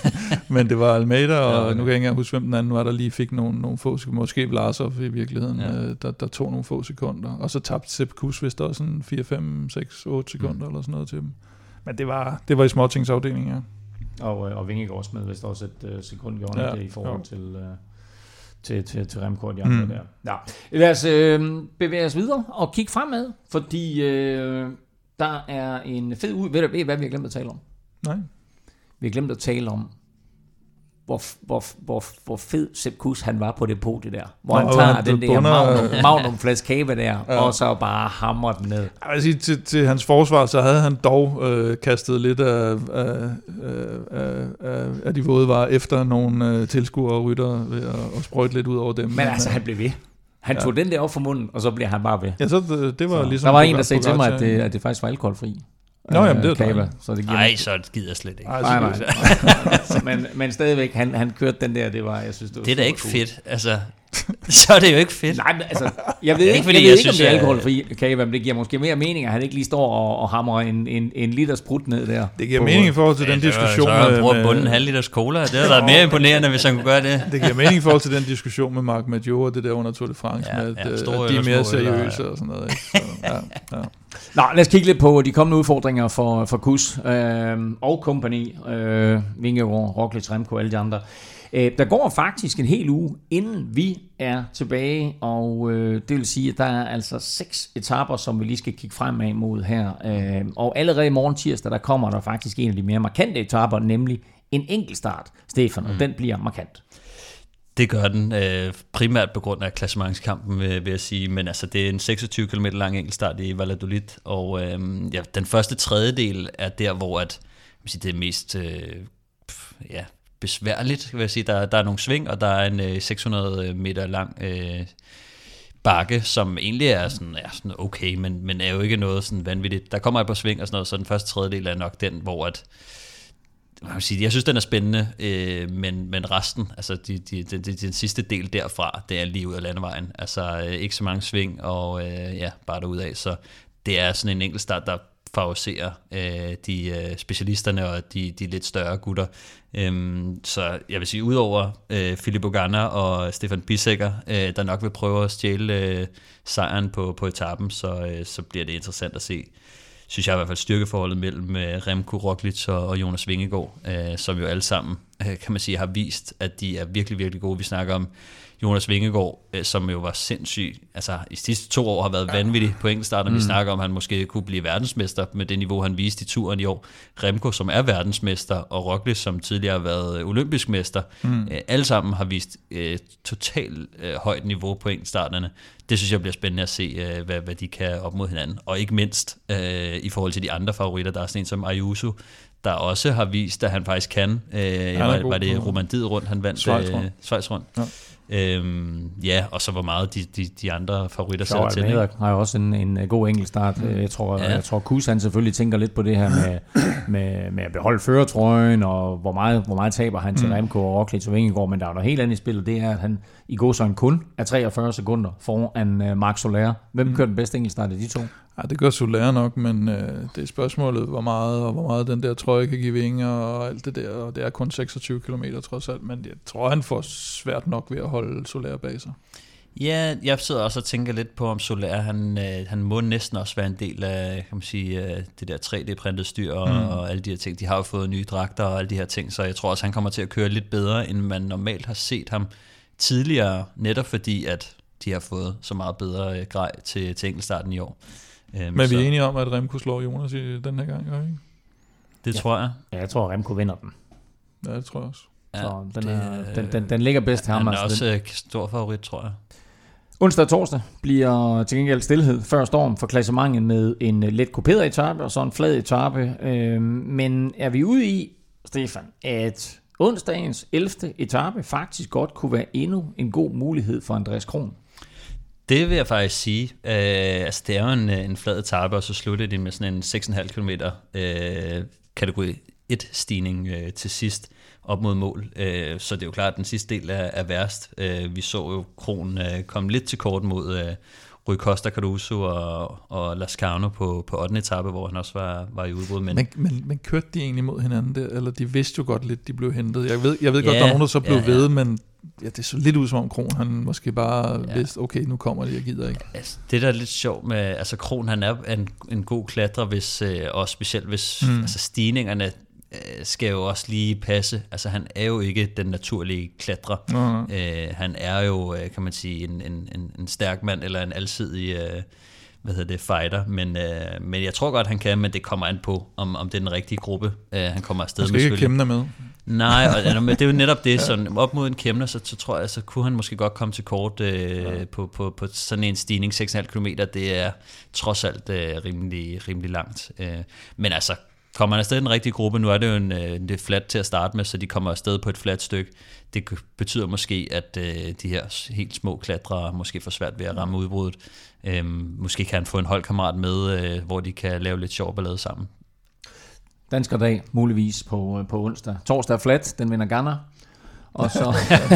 men det var Almeida, og ja, okay. nu kan jeg ikke engang huske, hvem den anden var, der lige fik nogle, nogle få sekunder, måske Vlasov i virkeligheden, ja. øh, der, der tog nogle få sekunder, og så tabte Sepp Kuss vist også sådan fire, fem, seks, otte sekunder, mm. eller sådan noget til dem. Men det var, det var i småtingsafdelingen, ja. Og, og Vingegaard smed vist også et uh, sekund gjorde ja, det i forhold ja. til, uh, til, til, til Remco og de andre mm. der. Ja. Lad os øh, bevæge os videre og kigge fremad, fordi øh, der er en fed ud. Ved du, ved hvad vi har glemt at tale om? Nej. Vi har glemt at tale om, hvor, hvor, hvor, hvor fed Sepp Kuss han var på det podie der. Hvor han tager den der Magnum, Magnum flaske Cava der, ja. og så bare hamrer den ned. Jeg vil sige, til, til hans forsvar, så havde han dog øh, kastet lidt af, af, af, af, af de våde varer efter nogle øh, tilskuere og rytter ved at, at sprøjte lidt ud over dem. Men, Men altså, han blev ved. Han tog ja. den der op for munden, og så bliver han bare ved. Ja, så det, det var så, ligesom... Der var en, der sagde til mig, at det, at det faktisk var alkoholfri. Nå, jamen, det er det. Så det giver Nej, så gider jeg slet ikke. Nej, nej, nej. men, men stadigvæk, han, han kørte den der, det var, jeg synes, det var... Det er da ikke cool. fedt, altså... Så er det jo ikke fedt. Nej, men altså, jeg ved ikke, fordi, jeg ved jeg ikke synes, om det er alkoholfri kage, men det giver måske mere mening, at han ikke lige står og, og hamrer en, en, en liter sprut ned der. Det giver mening i forhold til ja, den diskussion med... Så han bruger bunden en halv liters cola, det havde været mere imponerende, hvis han kunne gøre det. Det giver mening i forhold til den diskussion med Marc Madio og det der under Tour de France, ja, med at, ja, at de er mere seriøse eller, og sådan noget. Ikke? Så, ja, ja. Nå, lad os kigge lidt på de kommende udfordringer for, for Kuss øh, og kompagni, øh, Vingegaard, Roglic, Remco og alle de andre. Der går faktisk en hel uge, inden vi er tilbage, og øh, det vil sige, at der er altså seks etaper, som vi lige skal kigge fremad mod her. Øh, og allerede i morgen tirsdag, der kommer der faktisk en af de mere markante etaper, nemlig en enkeltstart, Stefan, og mm. den bliver markant. Det gør den, øh, primært på grund af klassementskampen, vil, vil jeg sige, men altså, det er en seksogtyve kilometer lang enkeltstart i Valladolid, og øh, ja, den første tredjedel er der, hvor at, jeg sige, det er mest... Øh, ja, besværligt, vil jeg sige. Der, der er nogle sving, og der er en øh, seks hundrede meter lang øh, bakke, som egentlig er sådan, ja, sådan okay, men, men er jo ikke noget sådan vanvittigt. Der kommer et par sving og sådan noget, så den første tredjedel er nok den, hvor at, jeg, vil sige, jeg synes, den er spændende, øh, men, men resten, altså de, de, de, de, den sidste del derfra, det er lige ud af landevejen. Altså øh, ikke så mange sving, og øh, ja, bare derudad. Så det er sådan en enkelt start, der favoriserer øh, de øh, specialisterne og de, de lidt større gutter. Øhm, så jeg vil sige, udover øh, Filippo Ganna og Stefan Bissegger, øh, der nok vil prøve at stjæle øh, sejren på, på etappen, så, øh, så bliver det interessant at se, synes jeg i hvert fald, styrkeforholdet mellem øh, Remco, Roglic og, og Jonas Vingegaard, øh, som jo alle sammen, øh, kan man sige, har vist, at de er virkelig, virkelig gode. Vi snakker om Jonas Vingegaard, øh, som jo var sindssyg, altså i de sidste to år har været vanvittig på enkeltstarten, mm. vi snakker om, at han måske kunne blive verdensmester med det niveau, han viste i turen i år. Remco, som er verdensmester, og Roglic, som tidligere har været olympisk mester, mm. øh, alle sammen har vist øh, totalt øh, højt niveau på enkeltstarterne. Det synes jeg bliver spændende at se, øh, hvad, hvad de kan op mod hinanden. Og ikke mindst øh, i forhold til de andre favoritter, der er sådan en som Ayuso, der også har vist, at han faktisk kan. Øh, var, var det Romandiet rundt, han vandt Schweiz rundt. Øh, Schweiz rundt. Ja. Øhm, ja, og så hvor meget de, de, de andre favoritter sætter til. Almeida har jo også en, en god enkeltstart. Mm. Jeg tror, ja. jeg tror Kuss, han selvfølgelig tænker lidt på det her med, med, med at beholde førertrøjen, og hvor meget, hvor meget taber han til mm. Remco og Roglic og Vingegaard, men der er noget helt andet i spillet, det er, at han i går så kun er treogfyrre sekunder foran uh, Marc Soler. Hvem mm. kører den bedste enkeltstart af de to? Ja, det gør Soler nok, men øh, det er spørgsmålet, hvor meget, og hvor meget den der trøje kan give vinger, og alt det der, og det er kun seksogtyve kilometer trods alt, men jeg tror, han får svært nok ved at holde Soler bag sig. Ja, jeg sidder også og tænker lidt på, om Soler, han, øh, han må næsten også være en del af, kan man sige, øh, det der tre D-printet styr, og, mm. og alle de her ting. De har jo fået nye dragter og alle de her ting, så jeg tror også, han kommer til at køre lidt bedre, end man normalt har set ham tidligere, netop fordi, at de har fået så meget bedre øh, grej til, til enkeltstarten i år. Um, Men vi er enige om, at Remco slår Jonas i den her gang, ikke? Det ja. tror jeg. Ja, jeg tror, at Remco vinder den. Ja, det tror jeg også. Ja, så den, er, det, den, den, den ligger bedst til ham. Han er altså, også den. Stor favorit, tror jeg. Onsdag og torsdag bliver til gengæld stillhed før storm for klassementet med en let kuperet etape og så en flad etape. Øhm, men er vi ude i, Stefan, at onsdagens ellevte etape faktisk godt kunne være endnu en god mulighed for Andreas Kron? Det vil jeg faktisk sige. Øh, altså det er jo en, en flad etape, og så sluttede det med sådan en seks komma fem kilometer øh, kategori et stigning øh, til sidst op mod mål. Øh, så det er jo klart, at den sidste del er, er værst. Øh, vi så jo Kron øh, komme lidt til kort mod øh, Rui Costa Caruso og, og Lascano på, på ottende etape, hvor han også var, var i udbrud. Men, men, men, men kørte de egentlig mod hinanden der, eller de vidste jo godt lidt, de blev hentet? Jeg ved, jeg ved ja, godt, der er nogen, der så blev ja, ja. ved, men ja, det så lidt ud som om Kron, han måske bare ja. vidste, okay, nu kommer det, jeg gider ikke. Altså, det der er lidt sjovt med, altså Kron, han er en, en god klatrer, hvis, øh, og specielt hvis mm. altså, stigningerne skal jo også lige passe. Altså han er jo ikke den naturlige klatrer. Uh-huh. Øh, han er jo, kan man sige, en, en, en stærk mand, eller en alsidig øh, hvad hedder det, fighter. Men, øh, men jeg tror godt, han kan, men det kommer an på, om, om det er den rigtige gruppe, øh, han kommer afsted med. Han skal ikke kæmne med. Nej, og, men det er jo netop det, sådan op mod en kæmner, så, så tror jeg, så kunne han måske godt komme til kort øh, ja. på, på, på sådan en stigning, seks komma fem kilometer, det er trods alt øh, rimelig, rimelig langt. Øh, men altså, kommer han afsted i den rigtige gruppe, nu er det jo en, det er flat til at starte med, så de kommer afsted på et fladt stykke. Det betyder måske, at øh, de her helt små klatrere måske får svært ved at ramme udbruddet. Øhm, måske kan han få en holdkammerat med, øh, hvor de kan lave lidt sjov ballade sammen. Danskerdag, muligvis på, på onsdag. Torsdag er flat, den vinder Ganna. Og så,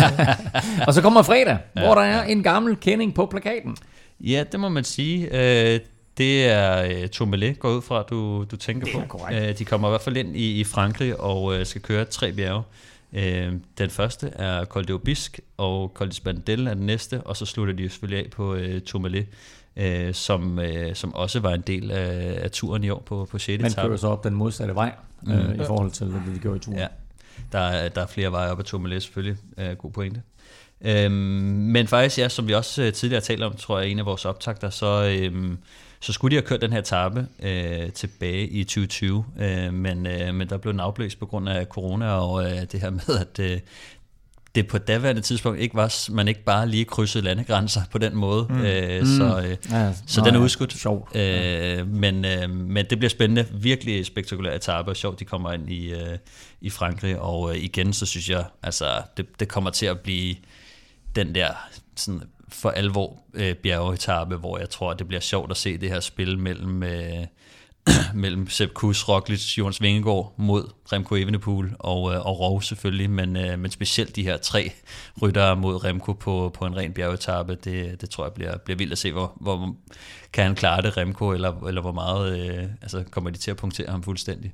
og så kommer fredag, ja, hvor der er en gammel kending på plakaten. Ja, det må man sige. Øh, Det er uh, Tourmalet, går ud fra, du, du tænker på. Uh, de kommer i hvert fald ind i, i Frankrig og uh, skal køre tre bjerge. Uh, den første er Col d'Aubisque, og Col d'Espandel er den næste, og så slutter de selvfølgelig af på uh, Tourmalet, uh, som, uh, som også var en del af, af turen i år på, på sjette etape. Man kører så op den modsatte vej mm. uh, i forhold til det, de gjorde i turen. Ja, der er, der er flere veje op ad Tourmalet selvfølgelig. Uh, god pointe. Uh, men faktisk, ja, som vi også uh, tidligere talte om, tror jeg, en af vores optagter, så... Uh, Så skulle de have kørt den her etape øh, tilbage i tyve tyve, øh, men, øh, men der blev den afblæst på grund af corona, og øh, det her med, at øh, det på daværende tidspunkt ikke var, man ikke bare lige krydsede landegrænser på den måde. Mm. Øh, så øh, ja, så den er udskudt. Sjovt. Øh, men, øh, men det bliver spændende. Virkelig spektakulær etape, og sjovt, de kommer ind i, øh, i Frankrig, og øh, igen, så synes jeg, altså, det, det kommer til at blive den der sådan for alvor øh, bjergeetape, hvor jeg tror, det bliver sjovt at se det her spil mellem, øh, mellem Sepp Kuss, Roglic, Jonas Vingegaard mod Remco Evenepoel og, øh, og Rov selvfølgelig, men, øh, men specielt de her tre ryttere mod Remco på, på en ren bjergeetape, det, det tror jeg bliver, bliver vildt at se, hvor, hvor kan han klare det, Remco, eller, eller hvor meget øh, altså kommer de til at punktere ham fuldstændig.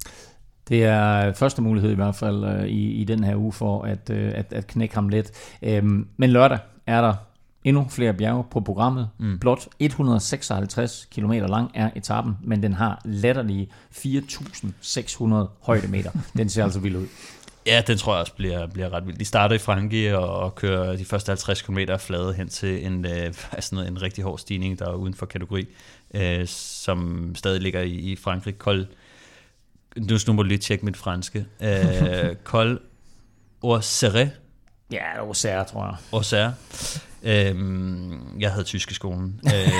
Det er første mulighed i hvert fald øh, i, i den her uge for at, øh, at, at knække ham lidt. Øhm, men lørdag er der endnu flere bjerge på programmet. Mm. Blot et hundrede og seksoghalvtreds kilometer lang er etappen, men den har latterlige fire tusind seks hundrede højdemeter. Den ser altså vild ud. Ja, den tror jeg også bliver, bliver ret vild. De starter i Frankrig og, og kører de første halvtreds kilometer flade hen til en, øh, altså en rigtig hård stigning, der er uden for kategori, øh, som stadig ligger i, i Frankrig. Col, nu, nu må du lige tjekke mit franske. Øh, Col d'Auxerre. Ja, Auxerre, tror jeg. Auxerre. Øhm, jeg havde tysk i skolen.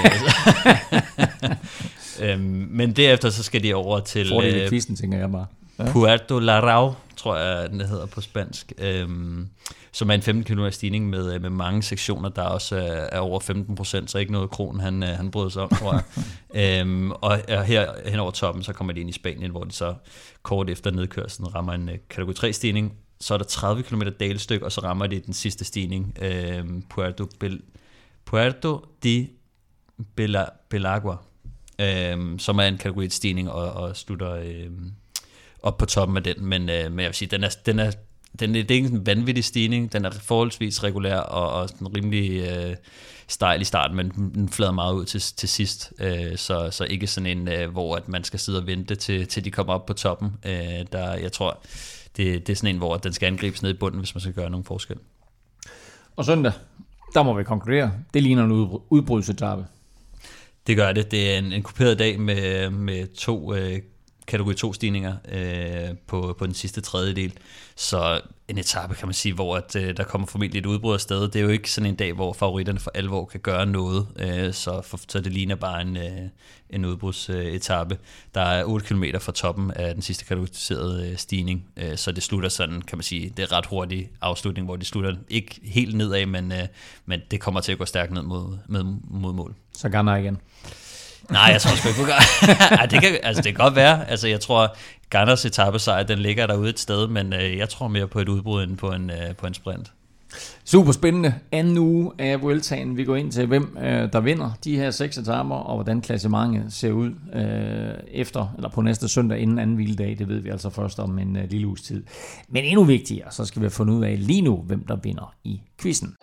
øhm, men derefter så skal de over til Fordel i quizzen, tænker jeg bare. Ja. Puerto Larao, tror jeg, den hedder på spansk, øhm, som er en femten kilometer stigning med, med mange sektioner, der også er, er over femten procent, så ikke noget Kron, han, han bryder sig om, tror jeg. øhm, og her hen over toppen, så kommer de ind i Spanien, hvor de så kort efter nedkørslen rammer en kategori tre stigning. Så er der tredive kilometer dalstykke, og så rammer de den sidste stigning, øh, Puerto, Bel, Puerto de Bela, Belagua, øh, som er en kategori et stigning, og, og slutter øh, op på toppen af den. Men, øh, men jeg vil sige, den er, den er, den er, det er ikke en vanvittig stigning, den er forholdsvis regulær, og, og sådan rimelig øh, stejl i starten, men den flader meget ud til, til sidst, øh, så, så ikke sådan en, øh, hvor at man skal sidde og vente til, til de kommer op på toppen. Øh, der, jeg tror... Det, det er sådan en, hvor den skal angribes ned i bunden, hvis man skal gøre nogen forskel. Og søndag, der må vi konkludere, det ligner en udbrudsetape. Det gør det. Det er en, en kuperet dag med, med to øh, kategori to stigninger øh, på, på den sidste tredjedel. Så en etape, kan man sige, hvor at, øh, der kommer formentlig et udbrud af sted. Det er jo ikke sådan en dag, hvor favoritterne for alvor kan gøre noget, øh, så, for, så det ligner bare en, øh, en udbrudsetape. Der er otte kilometer fra toppen af den sidste kategoriserede øh, stigning, øh, så det slutter sådan, kan man sige, det er ret hurtig afslutning, hvor det slutter ikke helt nedad, men, øh, men det kommer til at gå stærkt ned mod, med, mod mål. Så Ganna igen. Nej, jeg tror sgu ikke på Ganna. det, kan, altså, det kan godt være. Altså, jeg tror, Gannas etapesejr, den ligger derude et sted, men øh, jeg tror mere på et udbrud end på en, øh, på en sprint. Super spændende. Anden uge af Vueltaen. Vi går ind til, hvem øh, der vinder de her seks etaper, og hvordan klassementet ser ud øh, efter, eller på næste søndag inden anden hviledag. Det ved vi altså først om en øh, lille uges tid. Men endnu vigtigere, så skal vi have fundet ud af lige nu, hvem der vinder i quizzen.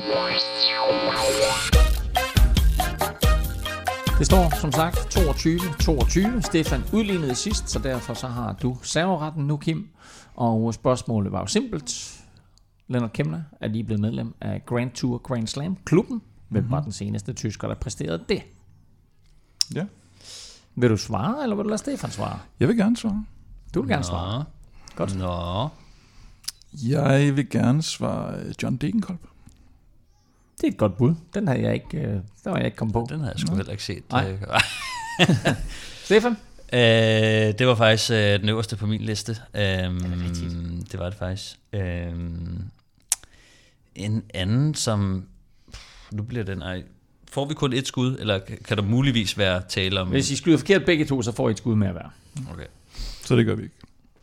Det står som sagt toogtyve toogtyve. Stefan udlignede sidst, så derfor så har du serveretten nu, Kim. Og spørgsmålet var jo simpelt. Lennart Kemna er lige blevet medlem af Grand Tour Grand Slam klubben. Hvem mm-hmm. var den seneste tysker, der præsterede det? Ja. Vil du svare, eller vil du lade Stefan svare? Jeg vil gerne svare. Du vil gerne Nå. svare. Godt. Nå. Jeg vil gerne svare John Degenkolb. Det er et godt bud. Den havde jeg ikke, øh, der var jeg ikke kommet på. Den havde jeg sgu heller ikke set. Nej. Stefan? Øh, det var faktisk øh, den øverste på min liste. Øhm, det, det var det faktisk. Øhm, en anden, som... Nu bliver den... Ej, får vi kun et skud, eller kan der muligvis være tale om... Hvis I skyder forkert begge to, så får I et skud med at være. Okay. Så det gør vi ikke.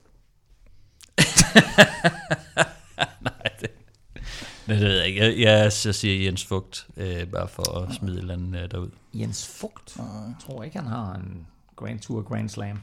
Nej, det... Det ved jeg ikke. Jeg, jeg siger Jens Vogt, øh, bare for at smide et eller andet øh, derud. Jens Vogt? Jeg tror ikke, han har en Grand Tour Grand Slam.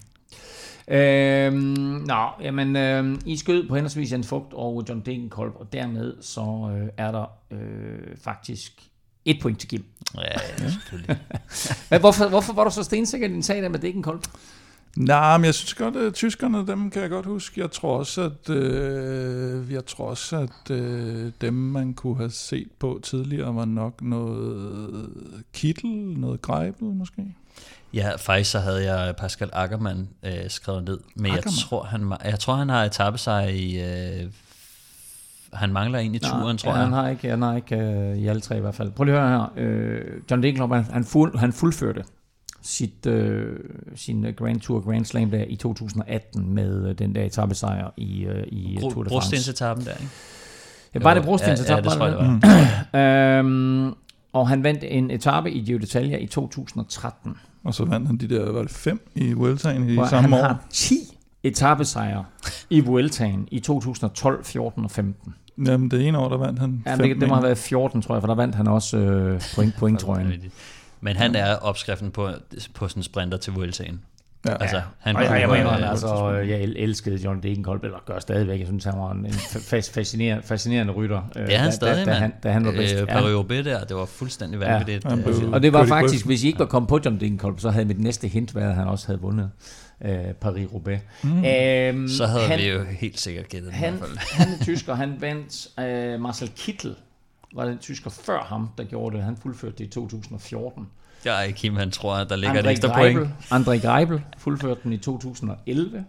Øhm, nå, jamen, øh, I skød på henholdsvis Jens Vogt og John Degenkolb, og dermed så øh, er der øh, faktisk et point til Kim. Ja, ja, selvfølgelig. hvorfor, hvorfor var du så stensikker i din sag der med Degenkolb? Nej, men jeg synes godt, at tyskerne, dem kan jeg godt huske. Jeg tror også, at, øh, jeg tror også, at øh, dem, man kunne have set på tidligere, var nok noget Kittel, noget Greibel måske. Ja, faktisk så havde jeg Pascal Ackermann øh, skrevet ned, men jeg tror, han, jeg tror, han har etappet sig i... Øh, han mangler en i turen, Nej, tror ja, jeg. Han har ikke, han har ikke øh, i alle tre i hvert fald. Prøv lige at høre her. Øh, John Degenkolb, han, han, fuld, han fuldførte sit, øh, sin Grand Tour Grand Slam der i to tusind atten med øh, den der etappesejr i, øh, i Bro, Tour de France. Brostensetappen der, ikke? Ja, bare det brostensetappen. Ja, ja, det tror jeg, det var. Mm. øhm, og han vandt en etape i Giro d'Italia i to tusind og tretten. Og så vandt han de der, var det fem i Vueltaen i Hvor samme år? Han har ti etapesejre i Vueltaen i to tusind og tolv, fjorten og femten. Jamen det ene år, der vandt han ja, fem. Det, det må have været fjorten, tror jeg, for der vandt han også øh, point, point tror jeg. Men han er opskriften på, på sådan en sprinter til Vueltaen. Ja. Altså, han og jeg, jeg, var, jeg, altså, jeg elskede John Degenkolb, eller gør stadigvæk. Jeg synes, han var en fascinerende, fascinerende rytter. Det er han da, stadig, da, da, han, da han var bedst. Øh, Paris-Roubaix der, det var fuldstændig vanvittigt. Ja, ja. Og det var faktisk, hvis I ikke var kommet på John Degenkolb, så havde mit næste hint været, at han også havde vundet øh, Paris-Roubaix. Mm. Øhm, så havde han, vi jo helt sikkert gættet han, i hvert fald. Han er tysker, han vandt øh, Marcel Kittel, var den tysker før ham, der gjorde det. Han fuldførte det i to tusind og fjorten. Ja, Kim, han tror, at der ligger André et ekstra Greibel, point. André Greibel fuldførte den i to tusind og elleve.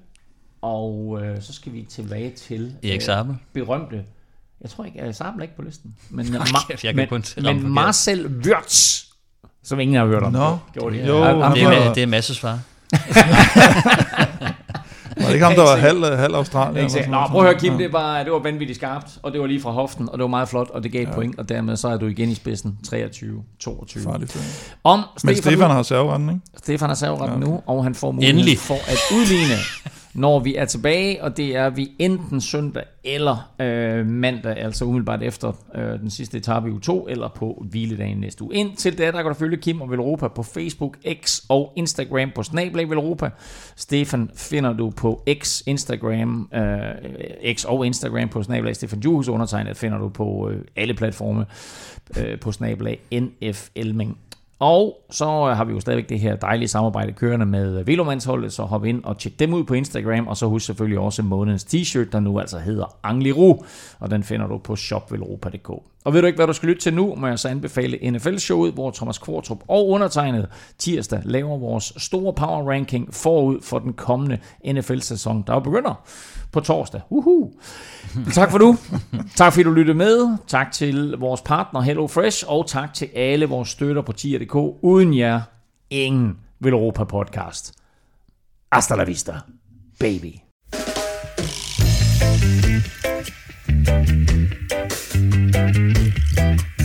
Og øh, så skal vi tilbage til Erik Sabel. Øh, berømte. Jeg tror ikke, at Sabel er ikke på listen. Men, okay, ma- men, men Marcel Wurtz, som ingen har hørt om. Nå, gjorde de. Jo, Ja, det, er, det er Masses far. Var det ikke ham, der var halv, halv Australien? Nå, prøv at høre, Kim, det var, det var vanvittigt skarpt, og det var lige fra hoften, og det var meget flot, og det gav et ja. point, og dermed så er du igen i spidsen, treogtyve toogtyve. Farligt. Om Men Stefan, Stefan har serveretten, ikke? Stefan har serveretten ja. nu, og han får mulighed for at udligne, når vi er tilbage, og det er vi enten søndag eller øh, mandag, altså umiddelbart efter øh, den sidste etape i uge to, eller på hviledagen næste uge. Indtil da, der kan du følge Kim og Velropa på Facebook, X og Instagram på snabel-a Velropa. Stefan finder du på X, Instagram, øh, X og Instagram på snabel-a Stefan Juhus, undertegnet finder du på øh, alle platforme øh, på snabel-a N F Elming. Og så har vi jo stadigvæk det her dejlige samarbejde kørende med Velomandsholdet, så hop ind og tjek dem ud på Instagram, og så husk selvfølgelig også månedens t-shirt, der nu altså hedder Angliru, og den finder du på shop velropa punktum d k. Og ved du ikke, hvad du skal lytte til nu, må jeg så anbefale N F L-showet, hvor Thomas Kvartrup og undertegnet tirsdag laver vores store power ranking forud for den kommende N F L-sæson, der begynder på torsdag. Uhu. Tak for nu. Tak fordi du lyttede med. Tak til vores partner Hello Fresh, og tak til alle vores støtter på tier punktum d k. Uden jer, ingen Velropa podcast. Hasta la vista, baby. Thank you.